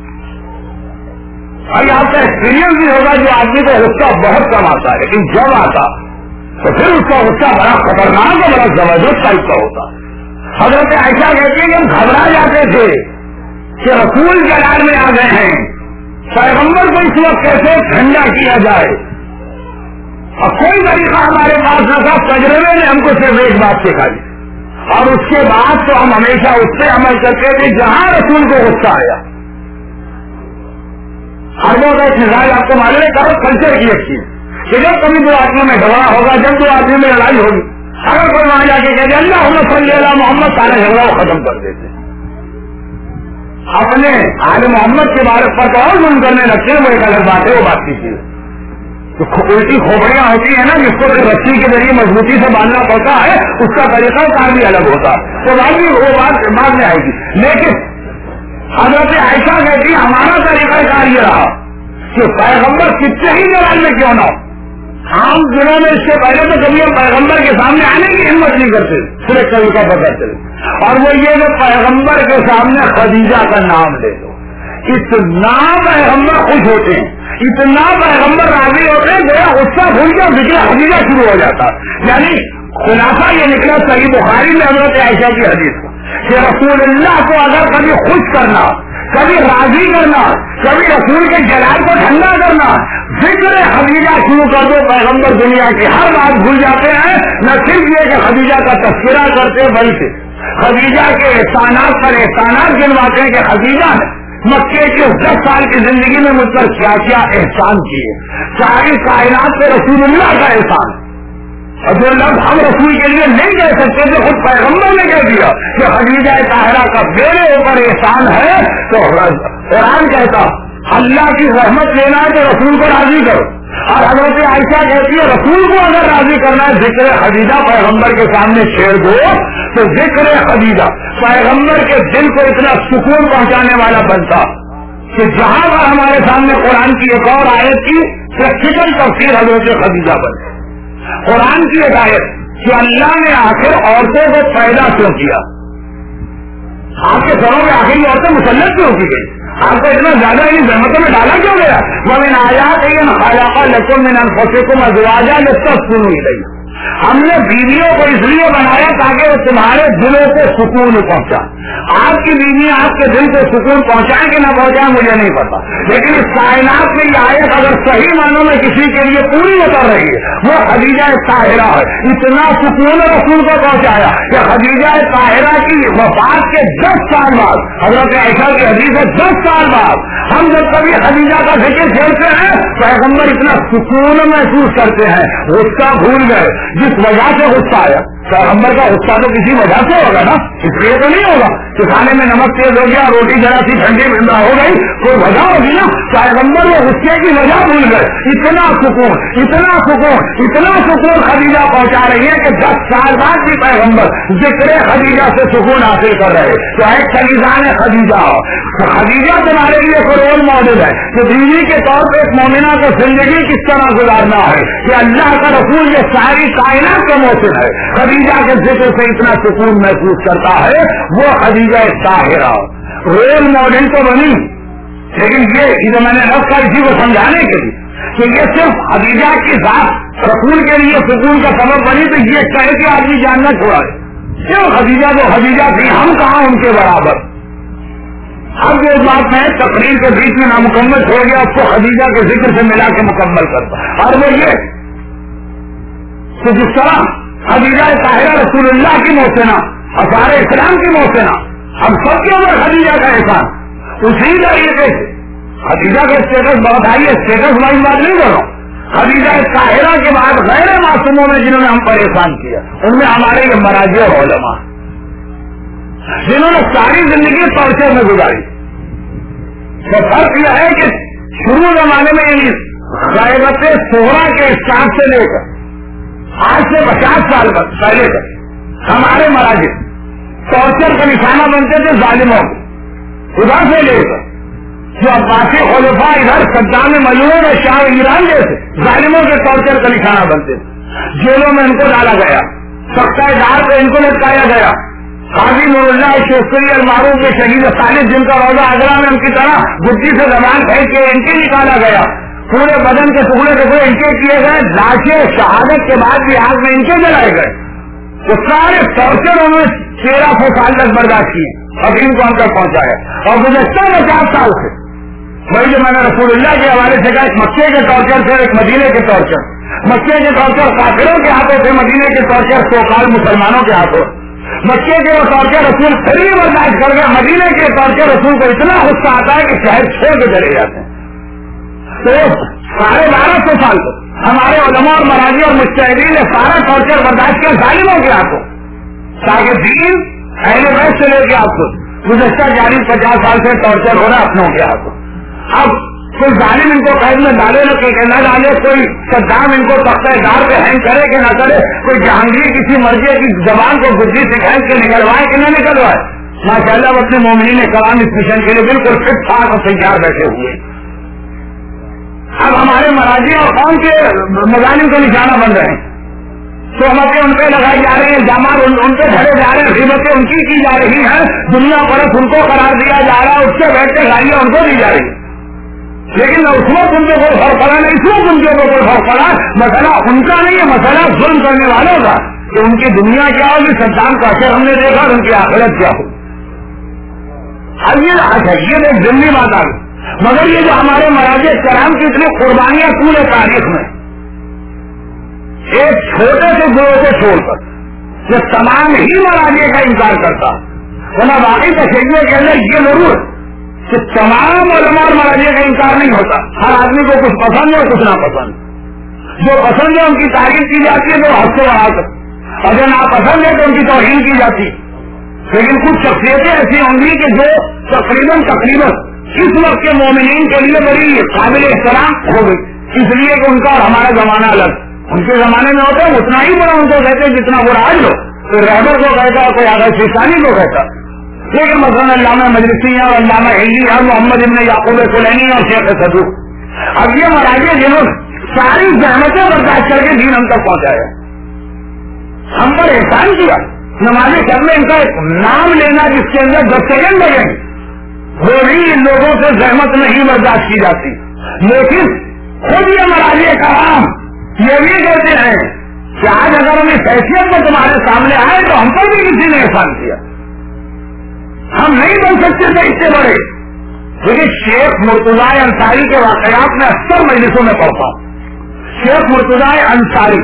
ابھی آپ کا ایکسپیرینس بھی ہوگا جو آدمی کو غصہ بہت کم آتا ہے، لیکن جب آتا تو پھر اس کا غصہ بڑا خطرناک اور بڑا زبردست ٹائپ کا ہوتا. حضرت عائشہ کہتی ہے کہ ہم گھبرا جاتے تھے کہ رسول جلال میں آ گئے ہیں پیغمبر کو اس وقت کیسے ٹھنڈا کیا جائے، اور کوئی طریقہ ہمارے پاس نہ تھا. تجربے نے ہم کو صرف ایک بات سکھائی، اور اس کے بعد تو ہم ہمیشہ اس پہ عمل کرتے تھے جہاں رسول کو غصہ آیا. اربوں کا ایک مزاج آپ کو معلوم ہے، کرو کلچر کی ایک چیز کہ جب کبھی دو آدمیوں میں جھگڑا ہوگا، جب دو آدمیوں میں لڑائی ہوگی، اگر کوئی وہاں جا کے کہتے اللہم صلی علی محمد، سارا جھگڑا کو ختم کر دیتے. اپنے آل محمد کے بارے پر تو اور من کرنے لگتے ہیں، وہ ایک الگ بات ہے، وہ بات کی چیز. تو الٹی کھوپڑیاں ہوتی ہیں نا، جس کو رسی کے ذریعے مضبوطی سے باندھنا پڑتا ہے، اس کا طریقہ کار بھی الگ ہوتا ہے. تو باقی وہ بات بعد میں آئے گی. لیکن حضرت عائشہ کہتی ہمارا طریقہ کار یہ رہا کہ پیغمبر کتنے ہی لڑائی میں کیوں نہ ہو، عام دنوں میں اس سے پہلے تو کبھی ہم پیغمبر کے سامنے آنے کی ہمت نہیں کرتے، صرف کبھی کا پتہ چلے. اور وہ یہ کہ پیغمبر کے سامنے خدیجہ کا نام لے لو، اتنا پیغمبر خوش ہوتے ہیں، اتنا پیغمبر راضی ہوتے ہیں، گویا غصہ بھول کے ذکر خدیجہ شروع ہو جاتا. یعنی خلاصہ یہ نکلا صحیح بخاری میں حضرت عائشہ کی حدیث کو کہ رسول اللہ کو اگر کبھی خوش کرنا، کبھی راضی کرنا، کبھی رسول کے جلال کو ٹھنڈا کرنا، ذکر خدیجہ شروع کر دو. پیغمبر دنیا کی ہر بات بھول جاتے ہیں، نہ صرف یہ کہ خدیجہ کا تذکرہ کرتے بلکہ خدیجہ کے احسانات پر احسانات گنواتے ہیں کہ خدیجہ نے مکے کے 10 سال کی زندگی میں مجھ پر کیا کیا احسان کیے. ساری کائنات پہ رسول اللہ کا احسان، اور جو لفظ ہم رسول کے لیے نہیں کہہ سکتے تھے خود پیغمبر نے کہہ دیا کہ خدیجہ طاہرہ کا میرے اوپر احسان ہے. تو قرآن کہتا اللہ کی رحمت لینا ہے تو رسول کو راضی کرو، اور حضرت عائشہ کہتی ہے رسول کو اگر راضی کرنا ہے ذکر خدیجہ پیغمبر کے سامنے چھیڑ دو. تو ذکر خدیجہ پیغمبر کے دل کو اتنا سکون پہنچانے والا بنتا کہ جہاں پر ہمارے سامنے قرآن کی ایک اور آیت کی پریکٹیکل تفسیر حضرت خدیجہ بنے. قرآن کی ایک آیت کہ اللہ نے آخر عورتوں کو پیدا کیوں کیا، آپ کے سروں میں آخر یہ عورتیں مسلط کیوں کی گئی، آپ کو اتنا زیادہ ان زحمتوں میں ڈالا کیوں گیا. وَمِنْ آيَاتِهِ خَلَقَ لَكُم مِّنْ أَنفُسِكُمْ أَزْوَاجًا لِتَسْكُنُوا إِلَيْهَا. ہم نے بیویوں کو اس لیے بنایا تاکہ وہ تمہارے دلوں کو سکون پہنچا. آپ کی بیوی آپ کے دل کو سکون پہنچائیں کہ نہ پہنچائیں مجھے نہیں پتا، لیکن اس کائنات میں یہ آیت اگر صحیح معنوں میں کسی کے لیے پوری اتر رہی ہے وہ خدیجہ طاہرہ ہے. اتنا سکون رسول کو پہنچایا کہ خدیجہ طاہرہ کی وفات کے 10 سال بعد، حضرت عائشہ کی حدیث ہے 10 سال بعد ہم جب کبھی خدیجہ کا ذکر چھیڑتے ہیں پیغمبر اتنا سکون محسوس کرتے ہیں، غصہ بھول گئے. جس وجہ سے غصہ آیا، پیغمبر کا غصہ تو کسی وجہ سے ہوگا نا، اس لیے تو نہیں ہوگا کہ کھانے میں نمک تیز ہو گیا، روٹی ذرا سی ٹھنڈی ہو گئی، کوئی وجہ ہوگی نا. پیغمبر وہ غصے کی وجہ بھول گئے. اتنا سکون، اتنا سکون، اتنا سکون خدیجہ پہنچا رہی ہے کہ 10 سال بعد بھی پیغمبر ذکر خدیجہ سے سکون حاصل کر رہے. تو ایک خلیزان خدیجہ ہو، خدیجہ تمہارے لیے ایک رول ماڈل ہے کہ بیوی کے طور پہ ایک مومنہ کو زندگی کس طرح گزارنا ہے کہ اللہ کا رسول یہ ساری کائنات کا موسم ہے. خدیجہ کے ذکر سے اتنا سکون محسوس کرتا ہے، وہ خدیجہ طاہرہ رول ماڈل تو بنی. لیکن یہ میں نے رکھ کر اسی کو سمجھانے کے لیے کہ یہ صرف خدیجہ کی ذات رسول کے لیے سکون کا سبب بنی تو یہ کہہ کے آدمی جاننا چھوڑا ہے کیوں خدیجہ تو خدیجہ تھی، ہم کہاں ان کے برابر. اب جو بات میں تقریر کے بیچ میں نامکمل چھوڑ گیا اس کو خدیجہ کے ذکر سے ملا کے مکمل کرتا. اور وہ یہ کہ جس طرح خدیجہ طاہرہ رسول اللہ کی موسنا اور سارے اسلام کی موسنا، ہم سب کے اوپر خدیجہ کا احسان اسی طریقے سے. خدیجہ کا اسٹیٹس بہت ہائی ہے، اسٹیٹس والی بات نہیں کر رہا ہوں. خدیجہ طاہرہ کے بعد غیر معصوموں میں جنہوں نے ہم پر احسان کیا ان میں ہمارے یہ مراجع اور علماء جنہوں نے ساری زندگی ٹارچر میں گزاری. تو فرق یہ ہے کہ شروع زمانے میں یعنی غیبت صغریٰ کے اسٹارٹ سے لے کر آج سے 50 سال پہلے تک ہمارے مراجع ٹارچر کا نشانہ بنتے تھے ظالموں کو. ادھر سے لے کر جو عباسی خلفاء ادھر صدام مجنون اور شاہ ایران جیسے ظالموں کے ٹارچر کا نشانہ بنتے تھے. جیلوں میں ان کو ڈالا گیا، سختہ دار پہ ان کو لٹکایا گیا. قاضی نور اللہ شیخری المعروف کے شہید صالح جن کا روزہ آگرہ میں ان کی طرح گدی سے زبان پھینک کے ان کے نکالا گیا. پورے بدن کے ٹکڑے ٹکڑے ان کے کیے گئے، لاشیں شہادت کے بعد بھی آگ میں ان کے جلائے گئے. تو سارے ٹارچر انہوں نے 1300 سال تک برداشت کیے اور ان کو ہم تک پہنچایا. اور گزشتہ 50 سال سے وہی جو میں نے رسول اللہ کے حوالے سے کہا، ایک مکے کے ٹارچر سے ایک مدینے کے ٹارچر. مکے کے ٹارچر کافروں کے ہاتھوں سے، مدینے کے ٹارچر سوکال مسلمانوں کے ہاتھوں. مکے کے وہ ٹارچر رسول پھر بھی برداشت کر گئے، مدینے کے ٹارچر رسول کو اتنا غصہ آتا ہے کہ شہر چھوڑ کے چلے جاتے ہیں. تو 1250 سال کو ہمارے علماء اور مراجی اور مجتہدین نے سارا ٹارچر برداشت کیا ظالموں کے ہاتھوں، تاکہ دین اہل بیت سے لے کے آپ کو گزشتہ 40-50 سال سے ٹارچر ہو رہا اپنوں کے ہاتھوں. اب کوئی ظالم ان کو قید میں ڈالے نہ ڈالے، کوئی صدام ان کو تختہ دار پہ ہینگ کرے کہ نہ کرے، کوئی جہانگیر کسی مرضی کی زبان کو بدھی سے کھینچ کے نکلوائے کہ نہ نکلوائے، ماشاء اللہ اپنے مومنین کرام اس مشن کے لیے بالکل فٹ ٹھاک اور تیار بیٹھے ہوئے. اب ہمارے مراجی اور قوم کے مظالم کو نشانہ بن رہے ہیں، تہمتیں ان پہ لگائی جا رہی ہیں، الزامات ان پہ دھرے جا رہے ہیں، غیبتیں ان کی جا رہی ہیں، دنیا پرست ان کو قرار دیا جا رہا ہے، اس سے بیٹھ کے گالیاں ان کو دی جا رہی ہیں. لیکن نہ اس وقت ان کے کوئی فرق پڑا، نہ اس وقت ان کے کوئی فرق پڑا. مسئلہ ان کا نہیں ہے، مسئلہ ظلم کرنے والوں کا، کہ ان کی دنیا کیا ہوگی، صدام کا اثر ہم نے دیکھا اور ان کی آخرت کیا ہوگی. اب یہ ایک ضمنی بات آ گئی. مگر یہ جو ہمارے مراجع کرام کی اتنی قربانیاں پورے تاریخ میں، ایک چھوٹے سے گروہ کو چھوڑ کر جو تمام ہی مراجع کا انکار کرتا، ورنہ باقی تشیعوں کے اندر یہ ضرور کہ تمام علماء اور مراجع کا انکار نہیں ہوتا. ہر آدمی کو کچھ پسند ہے اور کچھ ناپسند. جو پسند ہے ان کی تعریف کی جاتی ہے تو حد سے بڑھا کر، اور جو ناپسند ہے تو ان کی توہین کی جاتی ہے. لیکن کچھ شخصیتیں ایسی ہوں گی کہ جو تقریباً اس وقت کے مومنین کے لیے بڑی قابل احترام ہو گئی، اس لیے کہ ان کا اور ہمارا زمانہ الگ. ان کے زمانے میں ہوتا ہے اتنا ہی بڑا ان کو کہتے ہیں جتنا برا آج لو، کوئی رہبر کو کہتا ہے، کوئی آگاہ شیشانی کو کہتا. لیکن مثلاً علامہ مجلسی اور علامہ ہلی اور محمد ابن یعقوب کلینی اور شیخ صدوق، اب یہ مراجع جنہوں نے ساری زحمتیں برداشت کر کے دین ہم تک پہنچایا، ہم پر احسان کیا. نماز شب میں ان کا ایک نام لینا جس کے اندر 10 سیکنڈ لگیں، وہ بھی ان لوگوں سے زحمت نہیں برداشت کی جاتی. لیکن خود یہ مراجع کرام یہ بھی کہتے ہیں کہ آج اگر ہم اس حیثیت میں تمہارے سامنے آئے تو ہم پر بھی کسی نے احسان کیا، ہم نہیں بن سکتے تھے اس سے بڑے. لیکن شیخ مرتضیٰ انصاری کے واقعات میں اکثر مجلسوں میں پڑھتا ہوں. شیخ مرتضیٰ انصاری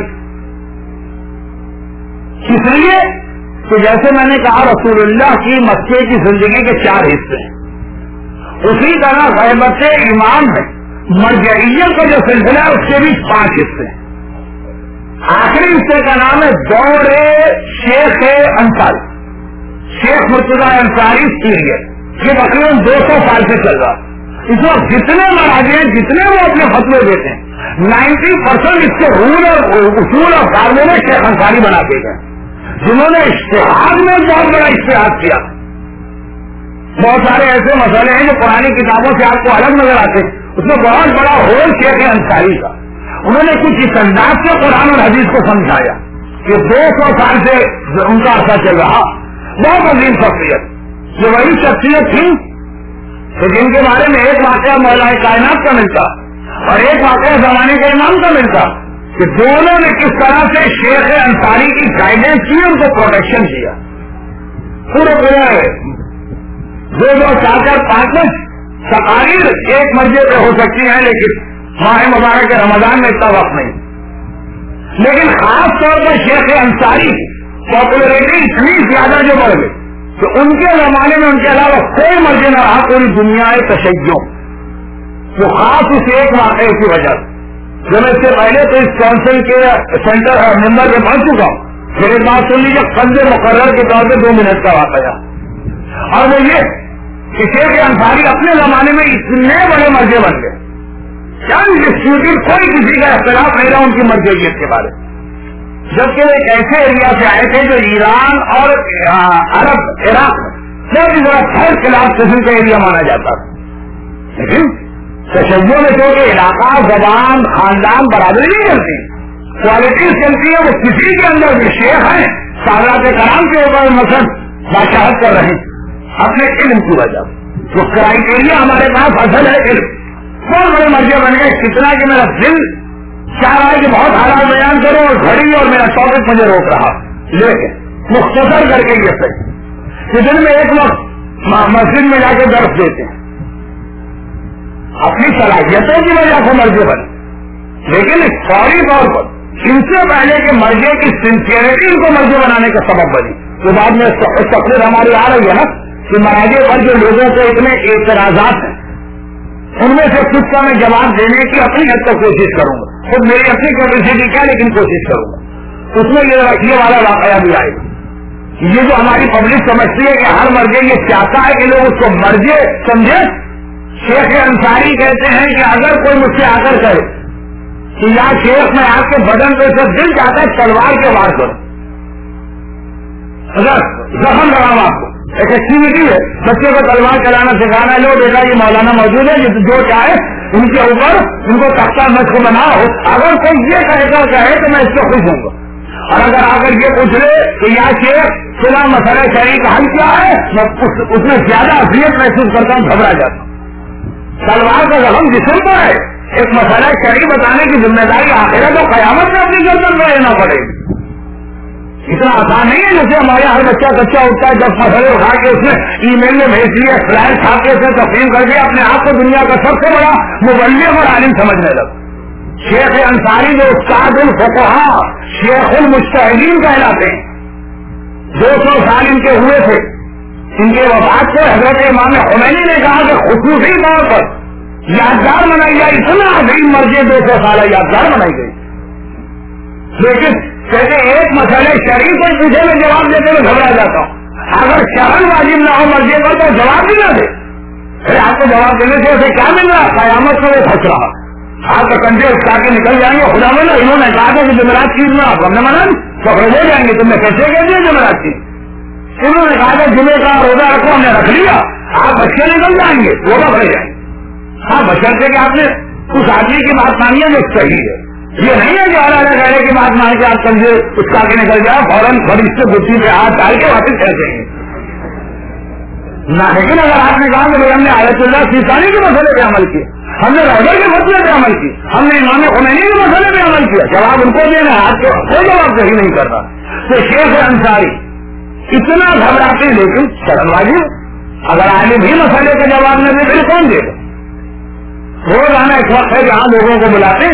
اس لیے تو جیسے میں نے کہا رسول اللہ کی مکے کی زندگی کے 4 حصے ہیں، اسی طرح غیبت امام ہے، مرجعیت کا جو سلسلہ ہے اس کے بھی 5 حصے ہیں. آخری حصے کا نام ہے دور شیخ انصاری، شیخ مرتضیٰ انصاری پیریڈ. یہ تقریباً 200 سال سے چل رہا. اس وقت جتنے مراجع ہیں، جتنے وہ اپنے فتوے دیتے ہیں، 90% اس کے رول اور اصول اور فارمولے میں شیخ انصاری بنا کے گئے، جنہوں نے اشتہاد میں بہت بڑا اشتہاد کیا. بہت سارے ایسے مسئلے ہیں جو پرانی کتابوں سے آپ کو الگ نظر آتے ہیں، اس میں بہت بڑا رول شیخ انصاری کا. انہوں نے کچھ اس انداز سے قرآن اور حدیث کو سمجھایا کہ 200 سال سے ان کا عرصہ چل رہا. بہت عظیم شخصیت. یہ وہی شخصیت تھی کہ جن کے بارے میں ایک واقعہ مولا کائنات کا ملتا اور ایک واقعہ زمانے کے امام کا ملتا، کہ دونوں نے کس طرح سے شیخ انصاری کی گائیڈنس کی، ان کو پروٹیکشن کیا. پورے 2 4 5 تقاریر ایک مرجع پہ ہو سکتی ہیں، لیکن ماہ مبارک رمضان میں اتنا وقت نہیں. لیکن خاص طور پر شیخ انصاری پاپولرٹی اتنی زیادہ جو بڑھ گئی کہ ان کے زمانے میں ان کے علاوہ کوئی مرجع نہ رہا پوری دنیا تشیع. وہ خاص اس ایک واقعے کی وجہ سے، جب اس سے پہلے تو اس کونسل کے سینٹر ممبر میں پہنچ چکا ہوں. پھر ایک بات سن لیجیے، قرض مقرر کے طور پہ 2 منٹ کا واقعہ، اور وہ یہ کہ شیخ انصاری اپنے زمانے میں اتنے بڑے مرجع بن گئے، کوئی کسی کا اختلاف نہیں رہا ان کی مرجعیت کے بارے میں. جبکہ وہ ایک ایسے ایریا سے آئے تھے جو ایران اور عرب عراق میں بہت ہی بڑا تھرڈ کلاس قسم کا ایریا مانا جاتا تھا. لیکن تشیعوں میں تو کہ علاقہ، زبان، خاندان برابری نہیں چلتی، کوالٹیز چلتی ہے. وہ کسی کے اندر بھی شیخ ہیں، سادات کرام کے اوپر مثلا بادشاہت کر رہے ہیں اپنے علم کی وجہ. جو کرائیٹیریا ہمارے پاس اصل ہے علم. بہت بڑے مرجع بن گئے، کتنا کہ میرا دل چاہ رہا ہے کہ بہت حالات بیان کروں اور گھڑی اور میرا ٹاپک مجھے روک رہا. لیکن مختصر کر کے یہ صحیح کہ دن میں ایک وقت مسجد میں جا کے درس دیتے ہیں، اپنی صلاحیتوں کی وجہ سے مرضی بنے، لیکن فوری طور پر ان سے پہلے کہ مرضی کی سنسیئرٹی ان کو مرضی بنانے کا سبب بنی. تو بعد میں تقریر ہماری آ رہی ہے نا کہ مراجع پر جو لوگوں کو اتنے اعتراضات ہیں ان میں سے کچھ کا میں جواب دینے کی اپنی حد تک کوشش کروں گا. خود میری اپنی کیپیسٹی کیا لیکن کوشش کروں گا. اس میں یہ والا واقعہ بھی آئے گا. یہ جو ہماری پبلک سمجھتی ہے کہ ہر مرضی یہ چاہتا ہے کہ لوگ اس کو مرضی سمجھے. شیخ انصاری کہتے ہیں کہ اگر کوئی مجھ سے آ کر کہے کہ یا شیخ میں آپ کے بدن پہ سب دل چاہتا ہے تلوار کے وار کرو، اگر زخم لگاؤ آپ کو ایک ایکٹیویٹی ہے بچے کو تلوار چلانا سکھانا، لو بیٹا یہ مولانا موجود ہے جو چاہے ان کے اوپر ان کو تختہ مشق بناؤ. اگر کوئی یہ کہے تو میں اس سے خوش ہوں گا. اور اگر آ کر یہ پوچھ لے کہ یا شیخ صبح مسئلہ شرعی کا حل کیا ہے، میں اس میں زیادہ اذیت محسوس کرتا ہوں، گھبرا جاتا ہوں. تلوار کا زخم جسم پر ہے، ایک مسئلہ شرعی بتانے کی ذمہ داری آخرت و قیامت میں اپنی گردن میں لینا پڑے گی. اتنا آسان نہیں ہے جیسے ہمارے ہر بچہ اٹھتا ہے 10 مسئلے اٹھا کے اس نے ای میل میں بھیج دیا، فلائر چھاپ کے اسے تقسیم کر دیا، اپنے آپ کو دنیا کا سب سے بڑا مبلغ اور عالم سمجھنے لگا. شیخ انصاری جو استاد الفقہا شیخ المجتہدین کہلاتے ہیں، 200 سال ان کے ہوئے تھے. ان کے وفات کو حضرت امام خمینی نے کہا کہ خصوصی طور پر یادگار بنائی جائے. اتنا عظیم مرضی 200 سالہ یادگار بنائی گئی. لیکن کہتے ایک مسئلے شرعی کو پوچھے میں جواب دیتے ہوئے گھبرا جاتا ہوں. اگر شرعن واجب نہ ہو مرضی پر تو جواب بھی نہ دے. آپ کو جواب دینے سے اسے کیا مل رہا؟ قیامت میں وہ پھنس رہا. آپ کا کنٹے اٹھا کے نکل جائیں گے. خدا میں انہوں نے کہا تھا کہ جمعرات چیز میں آپ ہم نے منع پکڑے ہو جائیں گے. تم نے کیسے کہہ دیا جمعرات چیز؟ انہوں نے کہا تھا جمعے کا روزہ رکھو، ہم نے رکھ لیا. آپ بچے نکل جائیں گے، روزہ بڑھ جائیں گے. ہاں بچے کہ آپ نے اس آدمی کی بات مانی ہے جو صحیح ہے. یہ نہیں ہے کہ اعلیٰ کہنے کی بات مان کے آپ سمجھے اس کا آگے نکل جائے فوراً بڑی سے گٹی پہ ہاتھ ڈال کے واپس کہہ دیں گے نہ. لیکن اگر آپ نے کہا کہ ہم نے آیت اللہ سیستانی کے مسئلے پہ عمل کیا، ہم نے رحبر کے مسئلے پہ عمل کی، ہم نے امام خمینی کے مسئلے پہ عمل کیا، جواب ان کو دینا ہے. آپ کو کوئی جواب صحیح نہیں کر رہا. تو شیخ انصاری اتنا گھبراتے لیکن شرم واجب. اگر عالم ہی مسئلے کا جواب نہ دے پھر کون دے گا؟ روزانہ ایک وقت ہے جہاں لوگوں کو بلاتے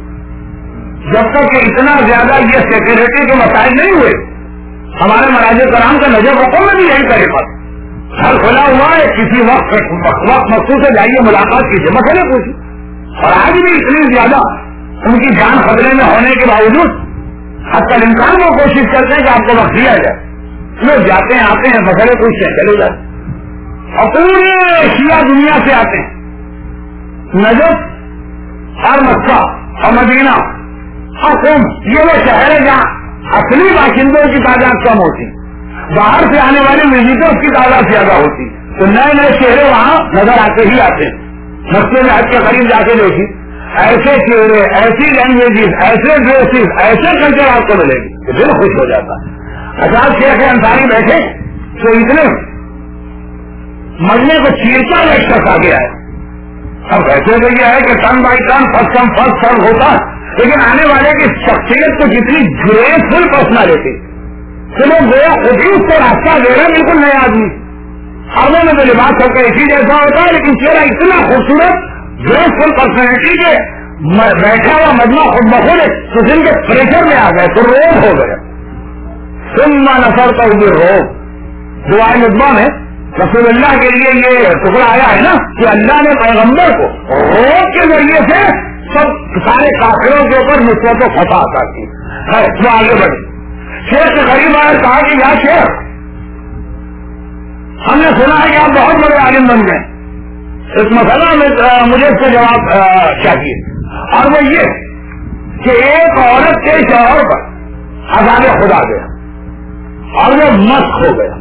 جب تک کہ اتنا زیادہ یہ سیکورٹی کے مسائل نہیں ہوئے. ہمارے مراجع کرام کا نظر حکم میں بھی یہی کرے پر ہر کھلا ہوا ہے. کسی وقت مخصوص سے جائیے، ملاقات کیجیے، مسئلے پوچھیے. اور آج بھی اتنی زیادہ ان کی جان خطرے میں ہونے کے باوجود حتی الامکان وہ کوشش کرتے ہیں کہ آپ کو وقت دیا جائے. لوگ جاتے ہیں، آتے ہیں، مسئلے پوچھتے ہیں، چلے جاتے. اور پورے شیعہ دنیا سے آتے ہیں. نجف اور مکہ اور مدینہ یہ وہ شہر ہے جہاں اصلی باشندوں کی تعداد کم ہوتی، باہر سے آنے والے وزٹرز کی تعداد زیادہ ہوتی. تو نئے نئے چہرے وہاں نظر آتے ہی آتے ہیں. مسجد میں حج کے قریب جا کے دیکھی، ایسے چہرے، ایسی لینگویجز، ایسے ڈریسز، ایسے کلچر آپ کو ملے گی، دل خوش ہو جاتا ہے. اچھا شیخ انصاری بیٹھے تو اتنے مجمے کو چیرتا ایک شخص آ گیا ہے. اب ایسے تو یہ ہے کہ turn by turn first come first serve ہوتا ہے، لیکن آنے والے کی شخصیت کو جتنی گریسفل پرسنالٹی تو لوگ گویا خود ہی اس کو راستہ دے رہے ہیں. بالکل نئے آدمی اربوں میں تو لباس سب کا اسی جیسا ہوتا ہے، لیکن چہرہ اتنا خوبصورت گریسفل پرسنالٹی کے بیٹھا ہوا مجمع خود بخود تو جن کے پریشر میں آ گئے تو روگ ہو گیا. ثم نصرتہ بالرعب. دعائے مجمع میں رسول اللہ کے لیے یہ ٹکڑا آیا ہے نا کہ اللہ نے پیغمبر کو روگ کے ذریعے سے سب سارے کافروں کے اوپر نصرت و فتح عطا کی. وہ آگے بڑھے. شیخ کے قریب آئے، کہا کہ یا شیخ ہم نے سنا ہے کہ آپ بہت بڑے عالم بن گئے. اس مسئلہ میں مجھے اس کا جواب چاہیے. اور وہ یہ کہ ایک عورت کے شوہر پر عذاب خدا گیا اور وہ مست ہو گیا.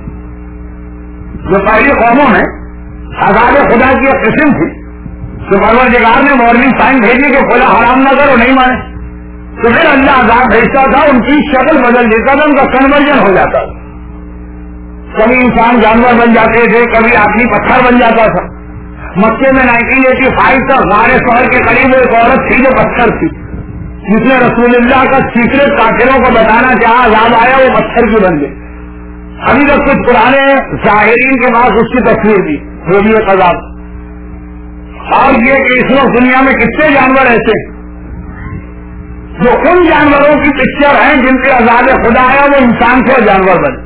جو پہلی قوموں میں عذاب خدا کی ایک قسم تھی تو پروردگار نے مورننگ سائن بھیجی کہ کھلا حرام نہ کرو، نہیں مانے تو پھر اللہ عذاب بھیجتا تھا. ان کی شکل بدل دیتا تھا، ان کا کنورژن ہو جاتا تھا. کبھی انسان جانور بن جاتے تھے، کبھی آدمی پتھر بن جاتا تھا. مکے میں 1985 تک غار شہر کے قریب ایک عورت تھی جو پتھر تھی، جس نے رسول اللہ کا سیکرٹ کافروں کو بتانا چاہا، عذاب آیا وہ پتھر کی بن گئی. ابھی تک کچھ پرانے ظاہرین کے پاس اس کی تصویر دی، وہ بھی ایک عذاب. اور یہ کہ اس وقت دنیا میں کتنے جانور ایسے جو ان جانوروں کی پکچر ہیں جن کے عذاب خدا ہے وہ انسان سے جانور بنے.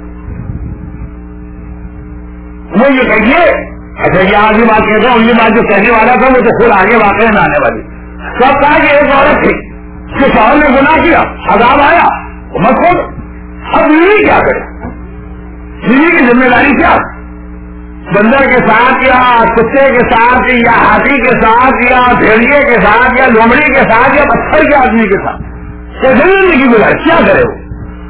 وہ یہ کہیے اچھا یہ آگے بات کہتا ہوں, یہ بات جو کہنے والا تھا وہ تو خود آگے واقع میں آنے والی. سب کہا کہ ایک عورت تھی اس کے شوہر نے گناہ کیا, عذاب آیا, مت خود. اب بیوی کیا کرے؟ بیوی کی ذمہ داری کیا؟ بندر کے ساتھ یا کتے کے ساتھ یا ہاتھی کے ساتھ یا بھیڑیے کے ساتھ یا لومڑی کے ساتھ یا پتھر کے آدمی کے ساتھ کیسے زندگی گزارے, کیا کرے وہ؟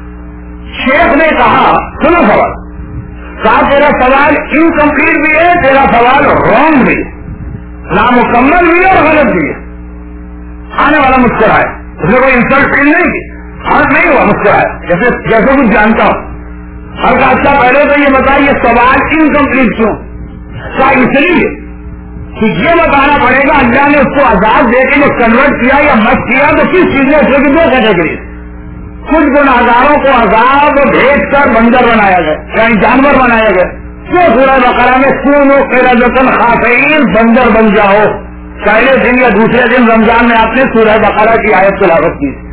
شیخ نے کہا سنو سوال, کہا تیرا سوال انکمپلیٹ بھی ہے, تیرا سوال رانگ بھی ہے, نامکمل بھی ہے اور غلط بھی ہے. آنے والا مسکرائے, اس نے کوئی انسلٹ فیل نہیں کی, ہر نہیں ہوا, مسکرائے جیسے کچھ جانتا ہوں. ہر کا اچھا پہلے تو یہ بتائیے سوال انکمپلیٹ کیوں؟ کیا اس لیے کہ یہ بتانا پڑے گا اللہ نے اس کو عذاب دے کے جو کنورٹ کیا یا مت کیا تو کس چیز نے دو کیٹیگری, کچھ گناہگاروں کو عذاب بھیج کر بندر بنایا گیا یعنی جانور بنایا گیا. کیوں سورہ بقرہ میں سونو قردۃ خاسئین بندر بن جاؤ, پہلے دن یا دوسرے دن رمضان میں آپ نے سورہ بقرہ کی آیت تلاوت کی,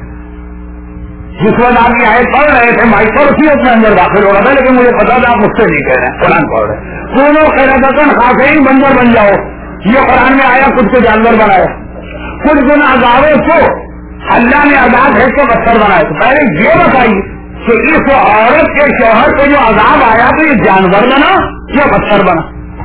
جس وقت آپ کی آیت پڑھ رہے تھے مائک پر اسی وقت میں اندر داخل ہو رہا تھا, لیکن مجھے پتا تھا آپ مجھ سے نہیں کہہ رہے ہیں, قرآن پڑھ رہے ہیں. سونو قردۃ خاسئین بندر بن جاؤ, یہ قرآن میں آیا, خود کو جانور بنایا. کچھ گناہگاروں کو اللہ نے عذاب بھیج کے پتھر بنایا. تو پہلے یہ بتائیے کہ اس عورت کے شوہر کو جو عذاب آیا تو یہ جانور بنا یا پتھر بنا؟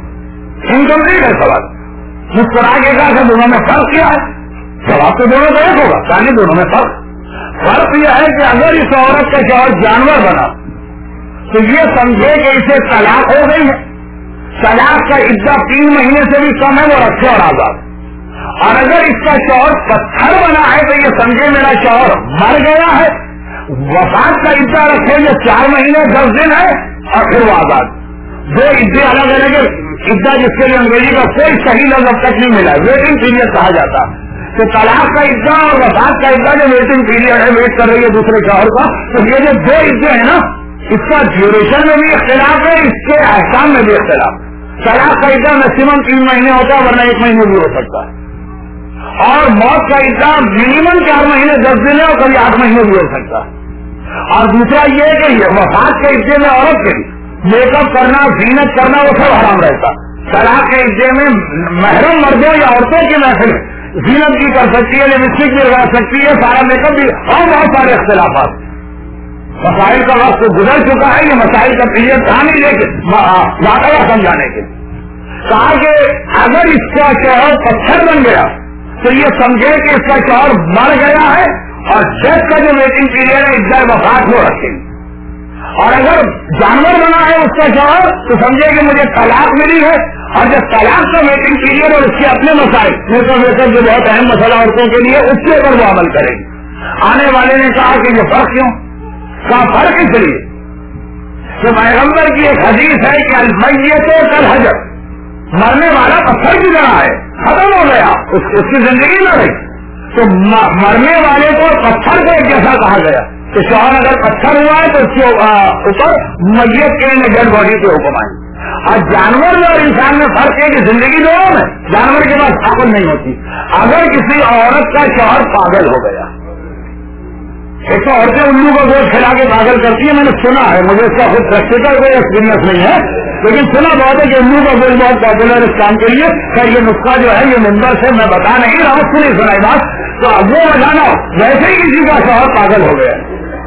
انکمپلیٹ ہے سوال. مسکرا کے کہا کہ دونوں میں فرق کیا ہے؟ جواب تو دونوں کا ایک ہوگا, یعنی دونوں میں فرق یہ ہے کہ اگر اس عورت کا شوہر جانور بنا تو یہ سمجھے کہ اسے طلاق ہو گئی ہے, طلاق کا عدہ 3 مہینے سے بھی کم ہے, وہ رکھے اور آزاد. اور اگر اس کا شوہر پتھر بنا ہے تو یہ سمجھے میرا شوہر مر گیا ہے, وفات کا عدہ رکھے جو 4 مہینے 10 دن ہے اور پھر وہ آزاد. 2 عدے الگ الگ عدہ جس کے لیے انگریزی کا کوئی صحیح لفظ اب تک نہیں ملا, ویٹنگ پیریڈ کہا جاتا ہے. تو طلاق کا عدہ اور وفات کا عدہ جو ویٹنگ پیریڈ ہے, ویٹ کر رہی ہے دوسرے شوہر کا, تو یہ جو 2 عدے ہیں نا اس کا ڈیوریشن میں بھی اختلاف ہے, اس کے احکام میں بھی اختلاف. طلاق کا عدہ میکسیمم 3 مہینے ہوتا ہے ورنہ 1 مہینے بھی ہو سکتا ہے, اور موت کا عدہ منیمم 4 مہینے 10 دن ہے اور کبھی 8 مہینے بھی ہو سکتا ہے. اور دوسرا یہ کہ وفات کے عدے میں عورت کے میک اپ کرنا زینت کرنا وہ سب حرام رہتا. طلاق کے عدے میں محرم مردوں یا عورتوں کی محفل زینت بھی کر سکتی ہے, لپسٹک بھی لگا سکتی ہے, سارا میک اپ بھی, اور بہت سارے اختلافات. مسائل کا وقت گزر چکا ہے, یہ مسائل کا پیریڈ تھا نہیں, لیکن واقعہ سمجھانے کے کہا کہ اگر اس کا شوہر پتھر بن گیا تو یہ سمجھے کہ اس کا شوہر مر گیا ہے اور ڈیتھ کا جو ویٹنگ پیریڈ ہے عدہ وفات وہ رکھیں. اور اگر جانور بنا ہے اس کا شوہر تو سمجھے کہ مجھے طلاق ملی ہے, اور جب طلاق کا ویٹنگ پیریڈ اور اس کے اپنے مسائل جو بہت اہم مسئلہ عورتوں کے لیے اس کے اوپر وہ عمل کرے گی. آنے والے نے کہا کہ یہ فرق کیوں؟ کہا فرق اس لیے کہ پیغمبر کی ایک حدیث ہے کہ المیت کالحجر, مرنے والا پتھر کی طرح ہے, ختم ہو گیا, اس کی زندگی نہ رہی. تو مرنے والے کو پتھر کو ایک جیسا کہا گیا کہ شوہر اگر پتھر ہوا ہے تو اس کے اوپر میت کے ڈیڈ باڈی کے حکم آئے. اور جانور میں اور انسان میں فرق ہے کہ زندگی دونوں میں جانور کے پاس عقل نہیں ہوتی. اگر کسی عورت کا شوہر پاگل ہو گیا, ایک تو عورتیں الو کا گوشت کھلا کے پاگل کرتی ہیں, میں نے سنا ہے, مجھے اس کا خود پریکٹیکل کوئی ایکسپیرینس نہیں ہے, لیکن سنا بہت ہے کہ الو کا گوشت بہت پاپولر اس کام کے لیے. خیر یہ نسخہ جو ہے یہ ممبر سے میں بتا نہیں رہا ہوں, سنی سنائی بات, تو اب وہ بتانا ویسے ہی کسی کا شوہر پاگل ہو گیا.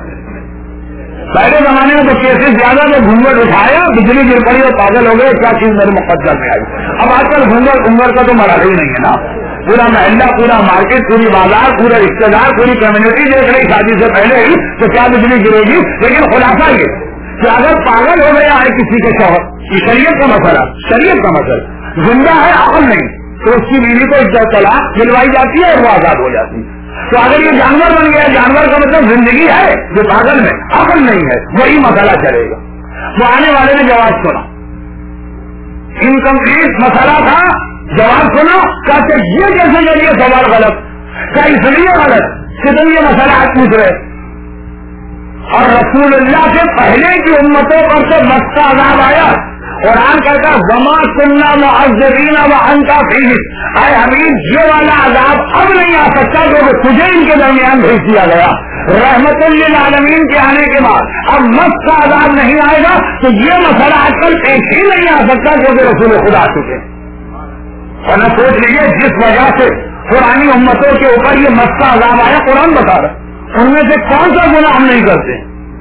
پہلے زمانے میں تو کیسز زیادہ تو گھونگھٹ اٹھایا, بجلی گر پڑی اور پاگل ہو گئے, کیا چیز میرے مقدر میں آئی. اب آج کل گھونگھٹ کا تو مرحلہ ہی نہیں ہے نا, پورا محلہ, پورا مارکیٹ, پوری بازار, پورا رشتے دار, پوری کمیونٹی دیکھ رہی شادی سے پہلے ہی تو کیا بجلی گرے گی. لیکن خلاصہ یہ کہ اگر پاگل ہو گیا ہے کسی کے شوہر, یہ شریعت کا مسئلہ, زندہ ہے عقل نہیں, تو اس کی بیوی کو عزت طلاق دلوائی جاتی ہے اور وہ آزاد ہو جاتی ہے. تو اگر یہ جانور بن گیا, جانور کا مطلب زندگی ہے جو پاگل میں عقل نہیں ہے, وہی مسئلہ چلے گا. وہ آنے والے نے جواب سنا, انکمپلیٹ مسئلہ تھا, جواب سنا, کہتے یہ کیسے یہ سوال غلط, کیا اس لیے غلط کہ تم یہ مسئلہ آج پوچھ رہے, اور رسول اللہ سے پہلے کی امتوں پر سے مت کا عذاب آیا قرآن کہتا ہے وما كنا معذبین وانت فیہم، اے حبیب یہ والا عذاب اب نہیں آ سکتا کیونکہ تجھے ان کے درمیان بھیج دیا گیا رحمت للعالمین کے آنے کے بعد۔ اب مس کا عذاب نہیں آئے گا تو یہ مسئلہ آج کل پیش ہی نہیں آ سکتا کیونکہ رسول خدا آ چکے۔ ورنہ سوچ لیجیے جس وجہ سے پرانی امتوں کے اوپر یہ مس کا عذاب آیا قرآن بتا رہا، ان میں سے کون سا گناہ ہم نہیں کرتے؟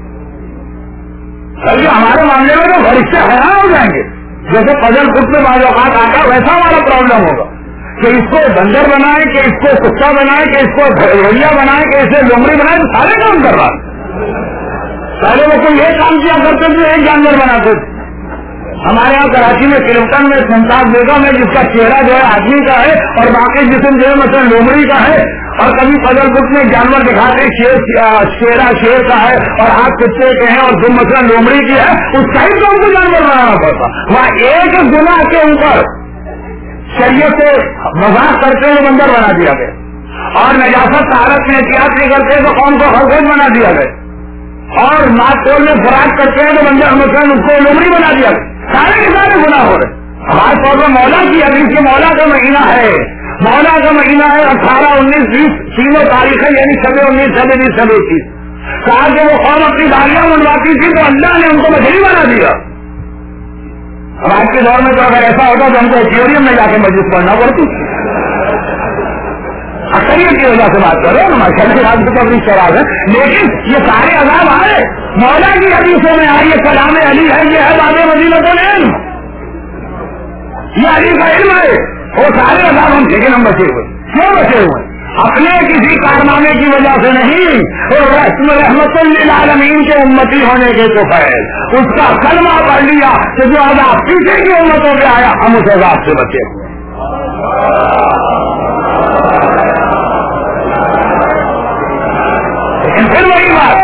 بلکہ ہمارے معاملے میں تو فرشتے حیران ہو جائیں گے، جیسے پزل خود میں بعض اوقات آتا ہے ویسا ہمارا پرابلم ہوگا کہ اس کو بندر بنائے کہ اس کو کتا بنائے کہ اس کو بھیڑیا بنائے کہ اسے لومڑی بنائے، تو سارے کام کر رہا۔ پہلے وہ کوئی یہ کام کیا کرتے تھے ایک جانور بناتے تھے۔ ہمارے یہاں کراچی میں کرمٹن میں ممتاز بیگم ہے جس کا چہرہ جو ہے آدمی کا ہے اور باقی جسم جو ہے مثلا لومڑی کا ہے، اور کبھی پزل بک میں جانور دکھاتے چہرہ شیر کا ہے اور ہاتھ کتے کے ہیں اور تم مثلا لومڑی کی ہے، اس کا ہی تو ہم کو جانور بنانا پڑتا۔ وہاں ایک گناہ کے اوپر شریعت سے مذاق کرتے ہوئے بندر بنا دیا گیا، اور نجاست طہارت میں احتیاط نہیں کرتے تو قوم کو خرگوش بنا دیا گیا، اور ناک توڑ میں خوراک کرتے ہیں تو بندر مثلا اس کو لومڑی بنا دیا گیا۔ سارے کے سارے گناہ ہو رہے۔ ہمارے طور پر مولا کی حدیث کے مولا کا مہینہ ہے، مولا کا مہینہ ہے 18، 19، 20 تینوں تاریخیں یعنی شب 19، شب 20، شب 21۔ کہا کہ وہ قوم اپنی دالیاں منڈواتی تھی تو اللہ نے ان کو مچھلی بنا دیا۔ اب آج کے دور میں تو اگر ایسا ہوتا تو ہم کو ایکویریم میں جا کے مسجد پڑھنا پڑتی۔ اکثریت کی وجہ سے بات کر رہے ہیں، ماشاءاللہ آج تو اپنی شراب ہے، لیکن یہ سارے عذاب آئے مولا کی حدیثوں میں آئی۔ یہ کلام علی ہے، یہ ہے باب مدینۃ العلم، یہ علی کا علم ہے۔ وہ سارے عذاب ہم ٹھیک ہم بچے ہوئے، کیوں بچے ہوئے؟ اپنے کسی کارنامے کی وجہ سے نہیں، اور رحمت للعالمین کے امتی ہونے کے تو فیض اس کا کلمہ پڑھ لیا کہ جو عذاب پیچھے کی امتوں پہ آیا ہم اس عذاب سے بچے ہوئے۔ لیکن پھر وہی بات،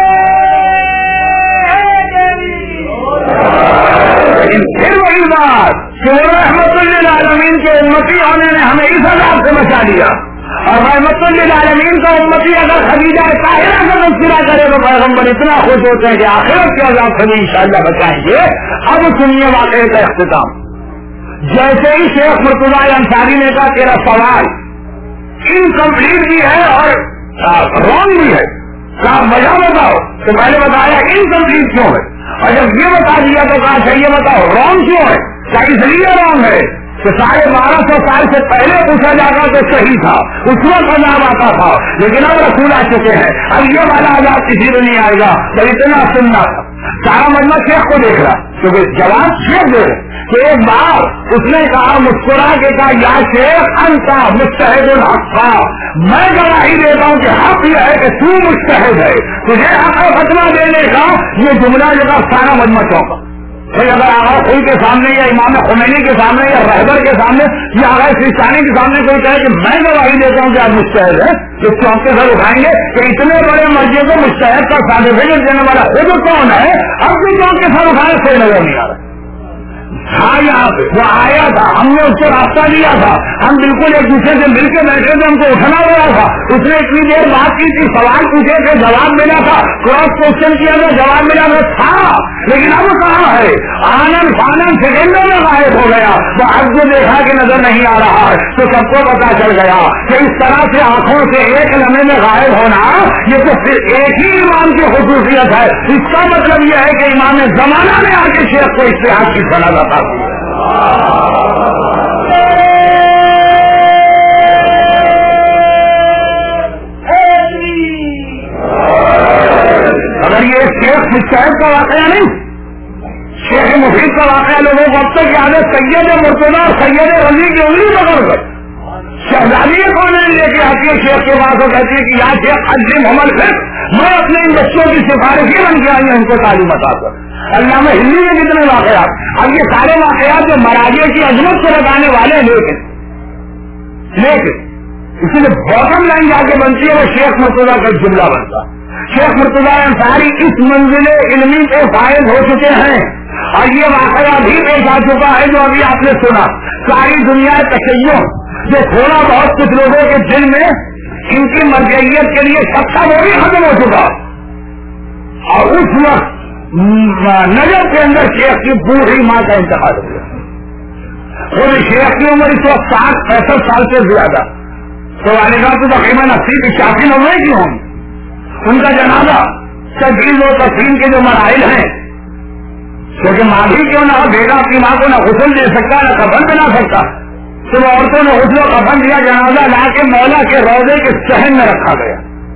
کہ رحمت للعالمین کے امتی ہونے نے ہمیں اس عذاب سے بچا لیا، اور رحمت للعالمین کا امتی اگر خدیجہ طاہرہ کا تذکرہ کرے تو پیغمبر اتنا خوش ہوتے ہیں کہ آخرت کے عذاب سے بھی انشاءاللہ بچائیں گے۔ اب سنیے واقعے کا اختتام۔ جیسے ہی شیخ مرتضیٰ انصاری نے کہا تیرا سوال انکمپلیٹ بھی ہے اور رانگ بھی ہے، آپ وجہ بتاؤ، تو میں نے بتایا انکمپلیٹ کیوں ہے، اور جب یہ بتا دیا تو کہا چاہیے بتاؤ رانگ کیوں ہے، کیا اس لیے رانگ ہے کہ 1250 سال سے پہلے پوچھا جاتا تو صحیح تھا، اس وقت عذاب آتا تھا، لیکن اب رسول آ چکے ہیں، اب یہ والا عذاب کسی میں نہیں آئے گا۔ تو اتنا سننا تھا، سارا مجمع شیخ کو دیکھ رہا کیونکہ جواب شیخ دے رہے کہ ایک بار اس نے کہا مسکرا کے کہا یا شیخ انت مجتہد الحق، میں گواہی دیتا ہوں کہ حق یہ ہے کہ تو مجتہد ہے، تجھے حق فتویٰ دینے کا یہ جملہ جو تھا سارا مجمع چونکا۔ پھر اگر آغا خود کے سامنے یا امام خمینی کے سامنے یا رہبر کے سامنے یا آغا سیستانی کے سامنے کوئی کہے کہ میں گواہی دیتا ہوں کہ آپ مجتہد ہے، تو چونک کے سر اٹھائیں گے کہ اتنے بڑے مرضی کو مجتہد کا سرٹیفکیٹ دینے والا خود کون ہے؟ اب بھی چونک کے سر اٹھائے کوئی نظر نہیں آ رہا۔ ہاں یہاں پہ وہ آیا تھا، ہم نے اس کو راستہ دیا تھا، ہم بالکل ایک دوسرے سے مل کے بیٹھے تھے، ہم کو اٹھنا ہوا تھا، اس نے اتنی دیر بات کی تھی، سوال پوچھے تھے جواب ملا تھا، کراس کوشچن کیا تھا جواب ملا تھا، لیکن اب کہاں ہے؟ آنند فانند سیکنڈوں میں غائب ہو گیا۔ تو اب جو دیکھا کہ نظر نہیں آ رہا ہے تو سب کو پتا چل گیا کہ اس طرح سے آنکھوں سے ایک لمحے میں غائب ہونا یہ تو صرف ایک ہی امام کی خصوصیت ہے۔ اس کا مطلب یہ ہے کہ امام زمانہ نے آ کے شیخ کو اتحاد کی سنا تھا۔ اگر یہ شیخ مجتہد کا واقعہ نہیں، شیخ مفید کا واقعہ لوگوں کو اب تک یاد ہے، سید مرتضیٰ اور سید رضی کی انگلی پکڑ کر شہزادی کون لے کے آتی ہے شیخ کے پاس اور کہتی ہے کہ یا شیخ عظیم حمل پھر میں اپنے ان بچوں کی سفارش ہی بن کے آئی ہوں ان کو تعلیم عطا کر۔ علامہ ہندی میں کتنے واقعات، اب یہ سارے واقعات جو مراجع کی عظمت کو بتانے والے لیکن اسی لیے باٹم لائن جا کے بنتی ہے وہ شیخ مرتضیٰ کا جملہ بنتا۔ شیخ مرتضیٰ انصاری اس منزل علمی پہ فائز ہو چکے ہیں اور یہ واقعہ بھی پیش آ چکا ہے جو ابھی آپ نے سنا۔ ساری دنیا تشیع جو تھوڑا بہت کچھ لوگوں کے دل میں ان کی مرجعیت کے لیے شک تھا وہ بھی ختم ہو چکا، اور اس وقت نجف کے اندر شیخ کی بوڑھی ماں کا انتقال ہو گیا. خود شیخ کی عمر اس وقت 60-65 سال سے زیادہ, تو والدہ تو تقریباً 80-85 کی ہوں. ان کا جنازہ تجویز و تقسیم کے جو مراحل ہیں, کیونکہ ماں بھی کیوں نہ ہو, بیٹا اپنی ماں کو نہ غسل دے سکتا نہ کفن بنا سکتا, تو عورتوں نے غسل و کفن دیا, جنازہ لا کے مولا کے روضے کے صحن میں رکھا گیا.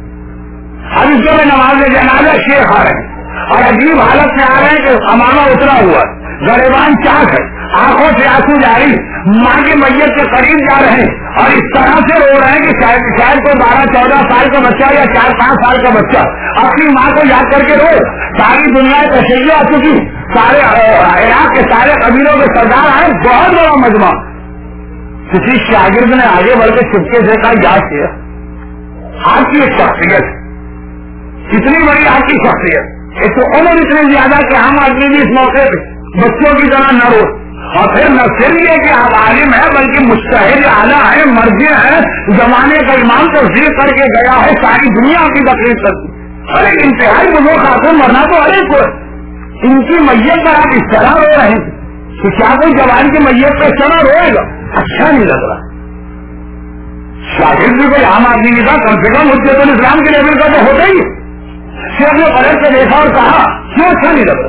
اب اس میں نماز جنازہ شیخ آ رہے ہیں اور عجیب حالت میں آ رہے ہیں کہ امامہ اترا ہوا, گریبان چاک ہے, آنکھوں سے آنسو جاری, ماں کی میت کے قریب جا رہے ہیں اور اس طرح سے رو رہے ہیں کہ شاید کوئی 12-14 سال کا بچہ یا 4-5 سال کا بچہ اپنی ماں کو یاد کر کے رو. ساری دنیا تشہیر آ چکی, سارے عراق کے سارے قبیلوں کے سردار آئے, بہت بڑا مجمع. کسی شاگرد نے آگے بڑھ کے چپکے سے کہا, یاد کیا آپ کی ایک شخصیت, کتنی بڑی آپ کی شخصیت, ایک تو عمر اتنی زیادہ کہ ہم آدمی بھی اس موقع پہ بچوں کی طرح نہ رو, اور پھر نہ صرف یہ کہ آپ عالم ہے بلکہ مجتہد اعلیٰ ہے, مرجع ہے, زمانے کا امام تصدیق کر کے گیا ہے, ساری دنیا کی تقریر کرتی. ارے انتہائی بزرگ خاتون مرنا تو ہر ایک کو, ان کی میت پر آپ اس طرح رو رہے ہیں کہ کیا کوئی جوان کی میت پہ اس طرح روئے گا؟ اچھا نہیں لگ رہا. شاگرد بھی کوئی عام آدمی نہیں تھا, کم سے کم حجت الاسلام کے لیول کا تو ہوتا ہی. شیخ نے پلٹ سے دیکھا اور کہا کیوں اچھا نہیں لگ رہا؟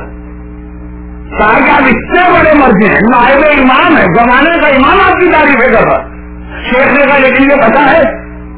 کہا کہ آپ اتنے بڑے مرضی ہیں, نائب امام ہے, زمانے کا امام آپ کی تعریفیں کر رہا. شیخ نے کہا لیکن یہ پتا ہے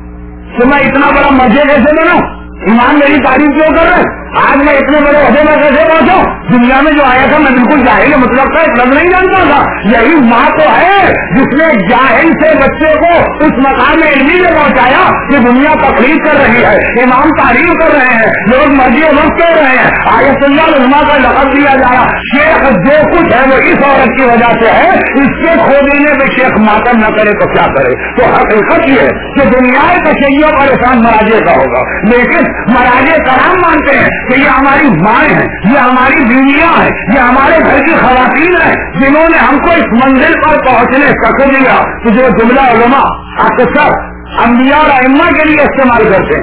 کہ میں اتنا بڑا مرضی کیسے بناؤں, امام میری تعریف کیوں کر رہے ہیں, آج میں اتنے بڑے عہدے میں کیسے پہنچا؟ دنیا میں جو آیا تھا میں بالکل جاہل مطلب کا لفظ نہیں جانتا تھا. یہی ماں تو ہے جس نے جاہل سے بچے کو اس مقام علمی میں پہنچایا کہ دنیا تقریر کر رہی ہے, امام تعریف کر رہے ہیں, لوگ مرضی وقت کہہ رہے ہیں, آیت اللہ علما کا لقب دیا جا رہا. شیخ جو کچھ ہے وہ اس عورت کی وجہ سے ہے, اس کے کھو دینے میں شیخ ماتم نہ کرے تو کیا کرے. تو حقیقت یہ ہے کہ دنیا تشیع پریشان مراجع کا ہوگا, لیکن مراجع کرام مانتے ہیں کہ یہ ہماری مائیں ہیں, یہ ہماری بیویاں ہیں, یہ ہمارے گھر کی خواتین ہیں جنہوں نے ہم کو اس منزل پر پہنچنے تک دیا. کہ جو جملہ علماء اکثر انبیاء اور ائمہ کے لیے استعمال کرتے ہیں,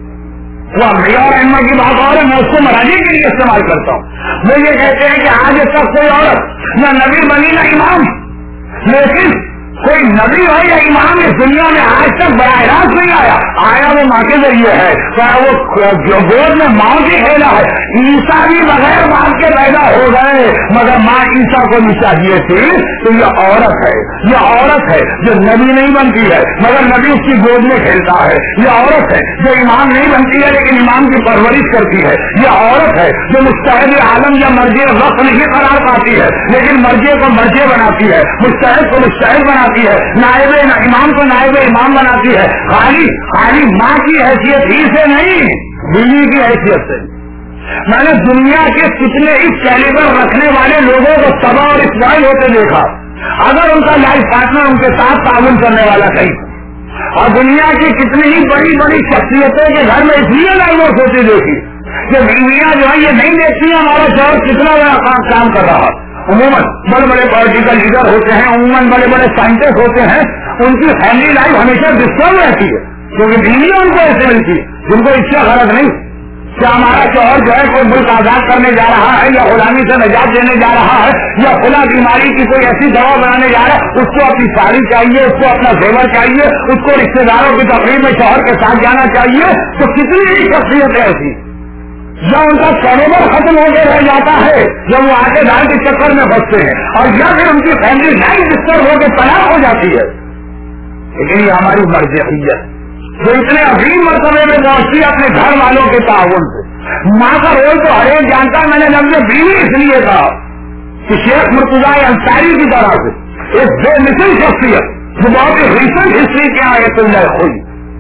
وہ انبیاء اور ائمہ کی بات اور ہے, میں اس کو مراجع کے لیے استعمال کرتا ہوں. وہ یہ کہتے ہیں کہ آج تک کوئی عورت نہ نبی بنی نہ امام, لیکن کوئی نبی ہو یا امام اس دنیا میں آج تک براہ راست نہیں آیا. آیا وہ ماں کے ذریعے ہے, وہ جو گود میں ماں کی کھیلا ہے. عیسیٰ بھی بغیر باپ کے پیدا ہو گئے, مگر ماں عیسیٰ کو نہیں چاہیے تھی. تو یہ عورت ہے, یہ عورت ہے جو نبی نہیں بنتی ہے مگر نبی اس کی گود میں کھیلتا ہے. یہ عورت ہے جو امام نہیں بنتی ہے لیکن امام کی پرورش کرتی ہے. یہ عورت ہے جو مجتہد عالم یا مرجع وقت نہیں قرار پاتی ہے لیکن مرجع کو مرجع بناتی ہے, مجتہد کو مجتہد بناتی ہے, نائب امام کو نائب امام بناتی ہے. خالی ماں کی حیثیت ہی سے نہیں, بیوی کی حیثیت سے. میں نے دنیا کے کتنے اس کیلیبر رکھنے والے لوگوں کو تباہ اور اسرائیل ہوتے دیکھا. اگر ان کا لائف پارٹنر ان کے ساتھ تعاون کرنے والا کہیں, اور دنیا کی کتنی ہی بڑی بڑی شخصیتوں کے گھر میں اس لیے ڈائیورس ہوتی دیکھی کہ بیویاں جو ہے یہ نہیں دیکھتی ہمارا شوہر کتنا بڑا کام کر رہا. عموماً بڑے بڑے پولیٹیکل لیڈر ہوتے ہیں, عموماً بڑے بڑے سائنٹسٹ ہوتے ہیں, ان کی فیملی لائف ہمیشہ ڈسٹرب رہتی ہے کیونکہ بیویاں ان کو ایسے ملتی ہے جن کو اس سے غرض نہیں کہ ہمارا شوہر جو ہے کوئی ملک آزاد کرنے جا رہا ہے یا غلامی سے نجات دینے جا رہا ہے یا خلا بیماری کی کوئی ایسی دوا بنانے جا رہا ہے. اس کو اپنی ساڑی چاہیے, اس کو اپنا زیور چاہیے, اس کو رشتے داروں کی تقریب میں شوہر کے ساتھ جانا چاہیے. تو کتنی ہی شخصیت ہے ایسی یا ان کا کاروبار ختم ہو کے رہ جاتا ہے جب وہ آگے دار کے چکر میں بچتے ہیں, اور یا پھر ان کی فیملی لائف ڈسٹرب ہو کے طلاق ہو جاتی ہے. لیکن یہ ہماری مرجعیت جو اتنے عظیم مرتبے میں پہنچتی ہے اپنے گھر والوں کے تعاون سے. ماں کا رول تو ہر ایک جانتا ہے. میں نے لفظ بیوی اس لیے کہا کہ شیخ مرتضیٰ انصاری کی طرح سے ایک بے مثل شخصیت جو بہت ہی ریسنٹ ہسٹری کیا ہے تم نے ہوئی,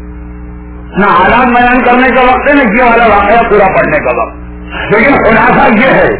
نہ حالات بیان کرنے کا وقت ہے نہ یہ والا واقعہ پورا پڑھنے کا وقت. لیکن خلاصہ یہ ہے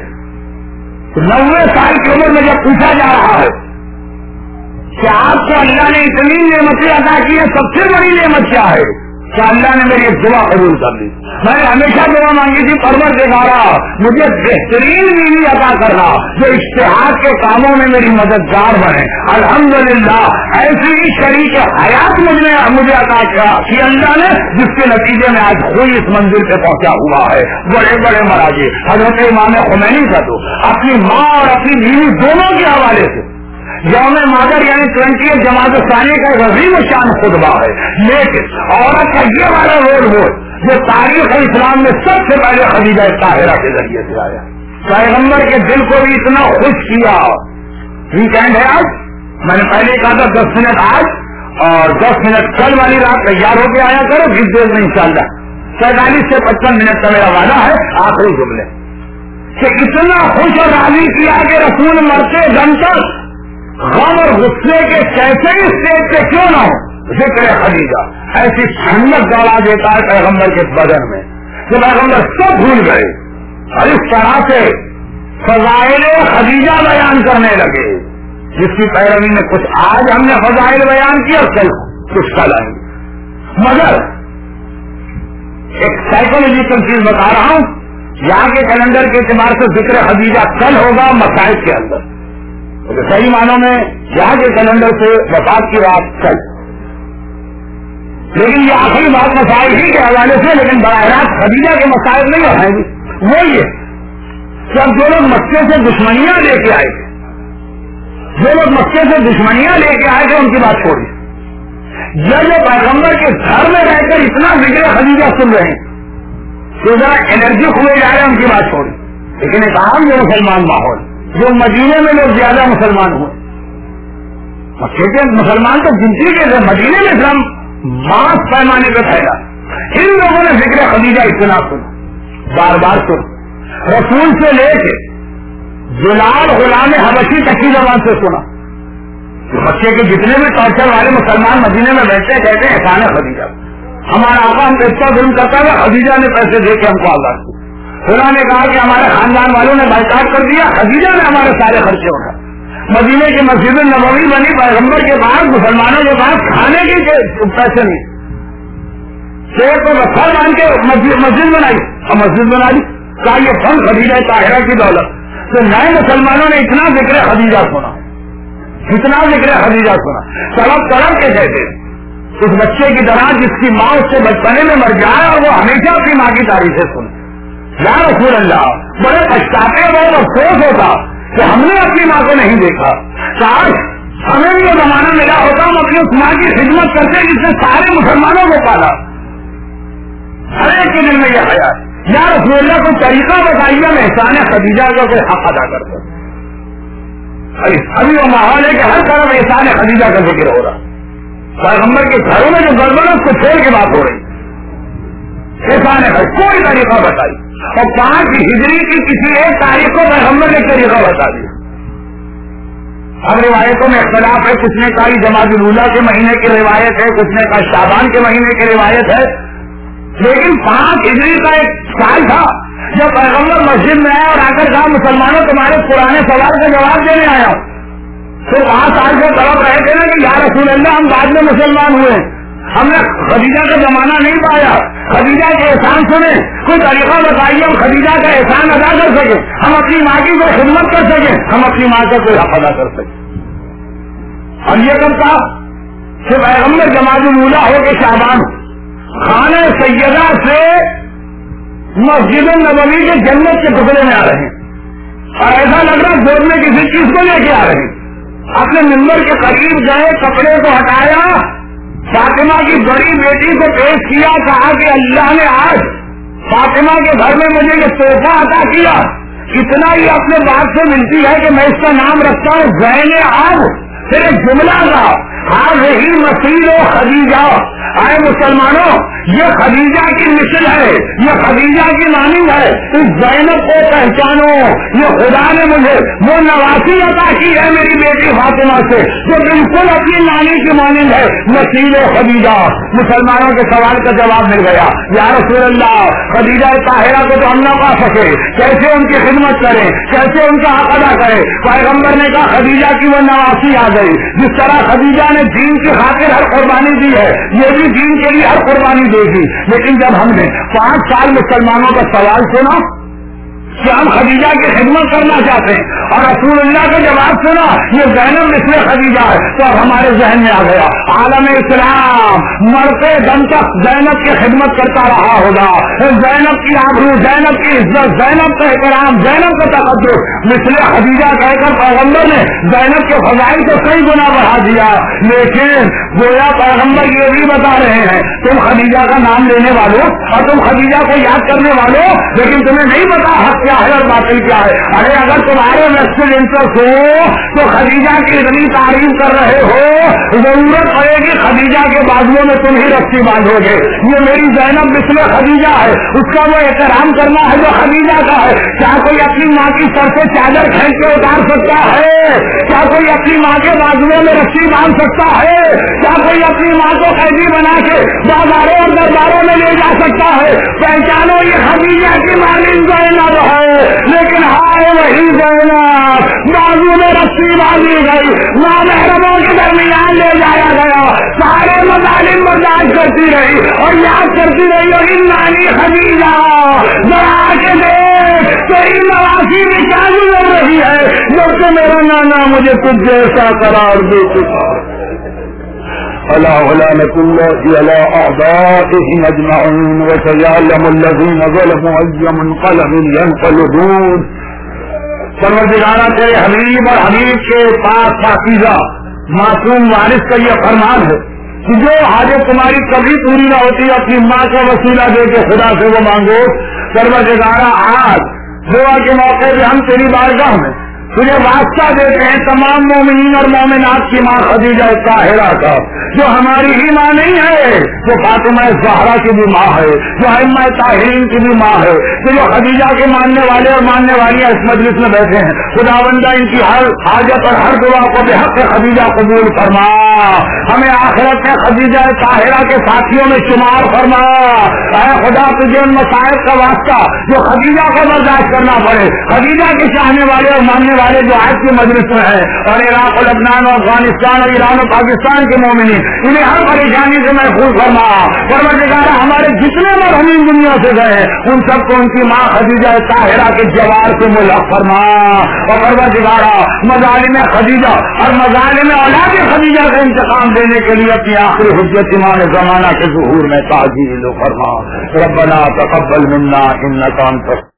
90 سال کی عمر میں جب پوچھا جا رہا ہے کہ آپ کو اللہ نے اتنی نعمتیں عطا کی ہے, سب سے بڑی نعمت کیا ہے؟ کہ اللہ نے میری ایک دعا قبول کر لی. میں نے ہمیشہ دعا مانگی تھی پروردگارا مجھے بہترین بیوی عطا کرنا جو اشتہار کے کاموں میں میری مددگار بنے. الحمدللہ ایسی ہی شریک حیات مجھے عطا کی اللہ نے, جس کے نتیجے میں آج کوئی اس منزل پہ پہنچا ہوا ہے. بڑے بڑے مراجع حضرت امام خمینی کا تو اپنی ماں اور اپنی بیوی دونوں کے حوالے سے یوم مادر یعنی 20 جماعت ثانی کا عظیم شان خطبہ ہے. لیکن عورت کا یہ والا رول ہو جو تاریخ اسلام میں سب سے پہلے خدیجہ طاہرہ کے ذریعے سے آیا. پیغمبر کے دل کو بھی اتنا خوش کیا. ویکینڈ ہے آج, میں نے پہلے کہا تھا 10 منٹ آج اور 10 منٹ کل والی رات تیار ہو کے آیا کرو جس دیر میں انشاءاللہ 45 سے 55 منٹ کا میرا وعدہ ہے. آخری جملے کہ اتنا خوش اور راضی کیا کہ رسول مرتے دم تک غم اور غصے کے کیسے ہی اسٹیج پہ کیوں نہ ہو ذکر خدیجہ ایسی ٹھنڈک دوڑا دیتا ہے پیغمبر کے بدن میں کہ پیغمبر سب بھول گئے اور اس طرح سے فضائل خدیجہ بیان کرنے لگے جس کی پیروی میں کچھ آج ہم نے فضائل بیان کیا اور کل کچھ کل آئیں. مگر ایک سائیکولوجیکل چیز بتا رہا ہوں, یہاں کے کیلنڈر کے اعتبار سے ذکر خدیجہ کل ہوگا مسائل کے اندر, صحیح معنوں میں یہاں کے کیلنڈر سے وفات کی رات کل, لیکن یہ آخری بات مسائل ہی کے حوالے سے, لیکن براہ راست خدیجہ کے مسائل نہیں اٹھائیں گے. وہ یہ سب جو لوگ مکے سے دشمنیاں لے کے آئے تھے, جو لوگ مکے سے دشمنیاں لے کے آئے تھے ان کی بات چھوڑی. جو پیغمبر کے گھر میں رہ کر اتنا ذکر خدیجہ سن رہے ہیں تو ذرا انرجی ہوئے جا رہے ہیں ان کی بات چھوڑی. لیکن ایک عام جو مسلمان ماحول جو مدینے میں لوگ زیادہ مسلمان ہوئے, مکے کے مسلمان تو گنتی کے تھے, مدینے میں اسلام ماس پیمانے پہ پھیلا. ان لوگوں نے ذکر خدیجہ اتنا سنا, بار بار سنا, رسول سے لے کے بلال غلام حبشی تک کی زبان سے سنا. مکے کے جتنے بھی ٹارچر والے مسلمان مدینے میں بیٹھے کہتے ہیں احسان خدیجہ, ہمارا آقا ہم کو اتنا ظلم کرتا ہے, خدیجہ نے پیسے دے کے ہم کو آزاد کیا. خدا نے کہا کہ ہمارے خاندان والوں نے بائیکاٹ کر دیا, خدیجہ نے ہمارے سارے خرچے اٹھائے. مدینے کی مسجد نبوی بنی پیغمبر کے بعد, مسلمانوں کے پاس کھانے کے پیسے نہیں, شیر کو رکھا مان کے مسجد بنائی اور مسجد بنا لی. کہا یہ فن خدیجہ طاہرہ کی دولت. تو نئے مسلمانوں نے اتنا ذکر خدیجہ سنا, اتنا ذکر خدیجہ سنا, سڑک سڑک کے کہتے اس بچے کی طرح جس کی ماں اس سے بچپنے میں مر جائے اور وہ ہمیشہ اپنی ماں کی تعریفیں سنے. یا رسول اللہ, بڑے پچھتاتے بہت افسوس ہوتا کہ ہم نے اپنی ماں کو نہیں دیکھا. کاش ہمیں بھی وہ زمانہ ملا ہوتا, ہم اپنی اس ماں کی خدمت کرتے جس نے سارے مسلمانوں کو پالا. ہر ایک کے دل میں یہ خیال, یا رسول اللہ کو طریقہ بتائیے ہم احسان خدیجہ کا کوئی حق ادا کرتے. ابھی وہ ماحول ہے کہ ہر طرف احسان خدیجہ کا ذکر ہو رہا. پیغمبر کے گھروں میں جو گڑبڑ ہے اس کو چھوڑ کے بات ہو رہی. احسان ہے کوئی طریقہ بتائی, اور 5 ہجری کی کسی ایک تاریخ کو پیغمبر نے طریقہ بتا دیا. اب روایتوں میں اختلاف ہے, کچھ نے کہا جمادی الاولیٰ کے مہینے کی روایت ہے, کچھ نے کہا شعبان کے مہینے کی روایت ہے. لیکن 5 ہجری کا ایک سال تھا جب پیغمبر مسجد میں آیا اور آ کر کہا مسلمانوں تمہارے پرانے سوال کا جواب دینے آیا ہوں. پھر 5 سال سے طلب رہے تھے نا کہ یا رسول اللہ ہم بعد میں مسلمان ہوئے, ہم نے خدیجہ کا زمانہ نہیں پایا, خدیجہ کے احسان سنے, کوئی طریقہ بتائیے ہم خدیجہ کا احسان ادا کر سکیں, ہم اپنی ماں کی کوئی خدمت کر سکیں, ہم اپنی ماں کا کوئی حق ادا کر سکیں. اور یہ کرتا کہ پیغمبر جماعت الاولیٰ ہو کے شعبان خانہ سیدہ سے مسجد النبوی کے جنت کے ٹکڑے میں آ رہے ہیں, اور ایسا لگ رہا گود میں کسی چیز کو لے کے آ رہے ہیں. اپنے ممبر کے قریب گئے, کپڑے کو ہٹایا, فاطمہ کی بڑی بیٹی کو پیش کیا, کہا کہ اللہ نے آج فاطمہ کے گھر میں مجھے یہ تحفہ عطا کیا, اتنا ہی اپنے باپ سے ملتی ہے کہ میں اس کا نام رکھتا ہوں زین آب. پھر ایک جملہ تھا, آج یہی مسیل و خدیجہ. آئے مسلمانوں, یہ خدیجہ کی مثل ہے, یہ خدیجہ کی مانند ہے. اس زینب کو پہچانو, یہ خدا نے مجھے وہ نواسی عطا کی ہے میری بیٹی فاطمہ سے جو بالکل اپنی نانی کی مانند ہے, مسیل و خدیجہ. مسلمانوں کے سوال کا جواب مل گیا. یا رسول اللہ, خدیجہ طاہرہ کو تو ہم نہ پا سکے, کیسے ان کی خدمت کریں, کیسے ان کا حق ادا کریں. پیغمبر نے کہا خدیجہ کی وہ نواسی آ گئی. جس طرح خدیجہ نے دین کی خاطر ہر قربانی دی ہے, یہ بھی دین کے لیے ہر قربانی دے گی. لیکن جب ہم نے 5 سال مسلمانوں کا سوال سنا کہ ہم خدیجہ کی خدمت کرنا چاہتے ہیں اور رسول اللہ کا جواب سنا یہ زینب مثل خدیجہ ہے, تو اب ہمارے ذہن میں آ گیا عالم اسلام مرتے دم تک زینب کی خدمت کرتا رہا ہوگا. زینب کی آبرو, زینب کی عزت, زینب کا احترام, زینب کا تقدس مثل خدیجہ کہہ کر پیغمبر نے زینب کے فضائل کو کئی گنا بڑھا دیا. لیکن گویا پیغمبر یہ بھی بتا رہے ہیں تم خدیجہ کا نام لینے والوں اور تم خدیجہ کو یاد کرنے والوں, لیکن تمہیں نہیں پتا حق کیا ہے اور باطل کیا ہے. ارے اگر تمہارے ویسٹڈ انٹرسٹ ہو تو خدیجہ کی اتنی تعریف کر رہے ہو, ضرورت پڑے گی خدیجہ کے بازوؤں میں تم ہی رسی باندھو گے. یہ میری زینب مثل خدیجہ ہے, اس کا وہ احترام کرنا ہے جو خدیجہ کا ہے. کیا کوئی اپنی ماں کی سر سے چادر کھینچ کے اتار سکتا ہے؟ کیا کوئی اپنی ماں کے بازوؤں میں رسی باندھ سکتا ہے؟ کیا کوئی اپنی ماں کو قیدی بنا کے بازاروں اور درباروں میں لے جا سکتا ہے؟ پہچانو یہ خدیجہ کی مالک زینب ہے. لیکن ہائے وہی زینب بازو میں رسی باندھی گئی, ماں محرموں کے درمیان لے جایا گیا, سارے مظالم برداشت کرتی رہی اور یاد کرتی رہی. اور نانی خدیجہ ذرا آ کے دیکھ تیری نواسی میں کیا گزر رہی ہے جب کہ میرا نانا مجھے تجھ جیسا قرار دے چکا. الا ولعنة الله على اعدائهم اجمعين وسيعلم الذين ظلموا اي منقلب ينقلبون. پروردگارہ تیرے حبیب اور حبیب کے پاس پاکیزہ معصوم وارث کا یہ فرمان ہے کہ جو حاجت تمہاری کبھی پوری نہ ہوتی اپنی ماں کا وسیلہ دے کے خدا سے وہ مانگو. پروردگارہ آج دعا کے موقع پہ ہم تیری بارگاہ میں تجھے واسطہ دیتے ہیں تمام مومنین اور مومنات کی ماں خدیجہ طاہرہ کا, جو ہماری ہی ماں نہیں ہے, جو فاطمہ زہرا کی بھی ماں ہے, جو ائمہ طاہرین کی بھی ماں ہے, جو خدیجہ کے ماننے والے اور ماننے والی اس مجلس میں بیٹھے ہیں. خداوندہ ان کی ہر حاجت اور ہر دعا کو بے حق خدیجہ قبول فرما. ہمیں آخرت میں خدیجہ طاہرہ کے ساتھیوں میں شمار فرما. اے خدا تجھے ان مصائب کا واسطہ جو خدیجہ کو برداشت کرنا پڑے, خدیجہ کے چاہنے والے اور ماننے والے جو آج کی مجلس میں ہے, اور عراق اور لبنان اور افغانستان اور ایران اور پاکستان کے مومنین, انہیں ہر پریشانی سے محفوظ فرما. پروردگارہ ہمارے جتنے مرحومین دنیا سے گئے ان سب کو ان کی ماں خدیجہ طاہرہ کے جوار سے ملحق فرما. اور پروردگارہ مظالم خدیجہ اور مظالم اولاد خدیجہ کا انتقام دینے کے لیے اپنی آخری حجت امام زمانہ کے ظہور میں تعجیل فرما. ربنا تقبل منا انک انت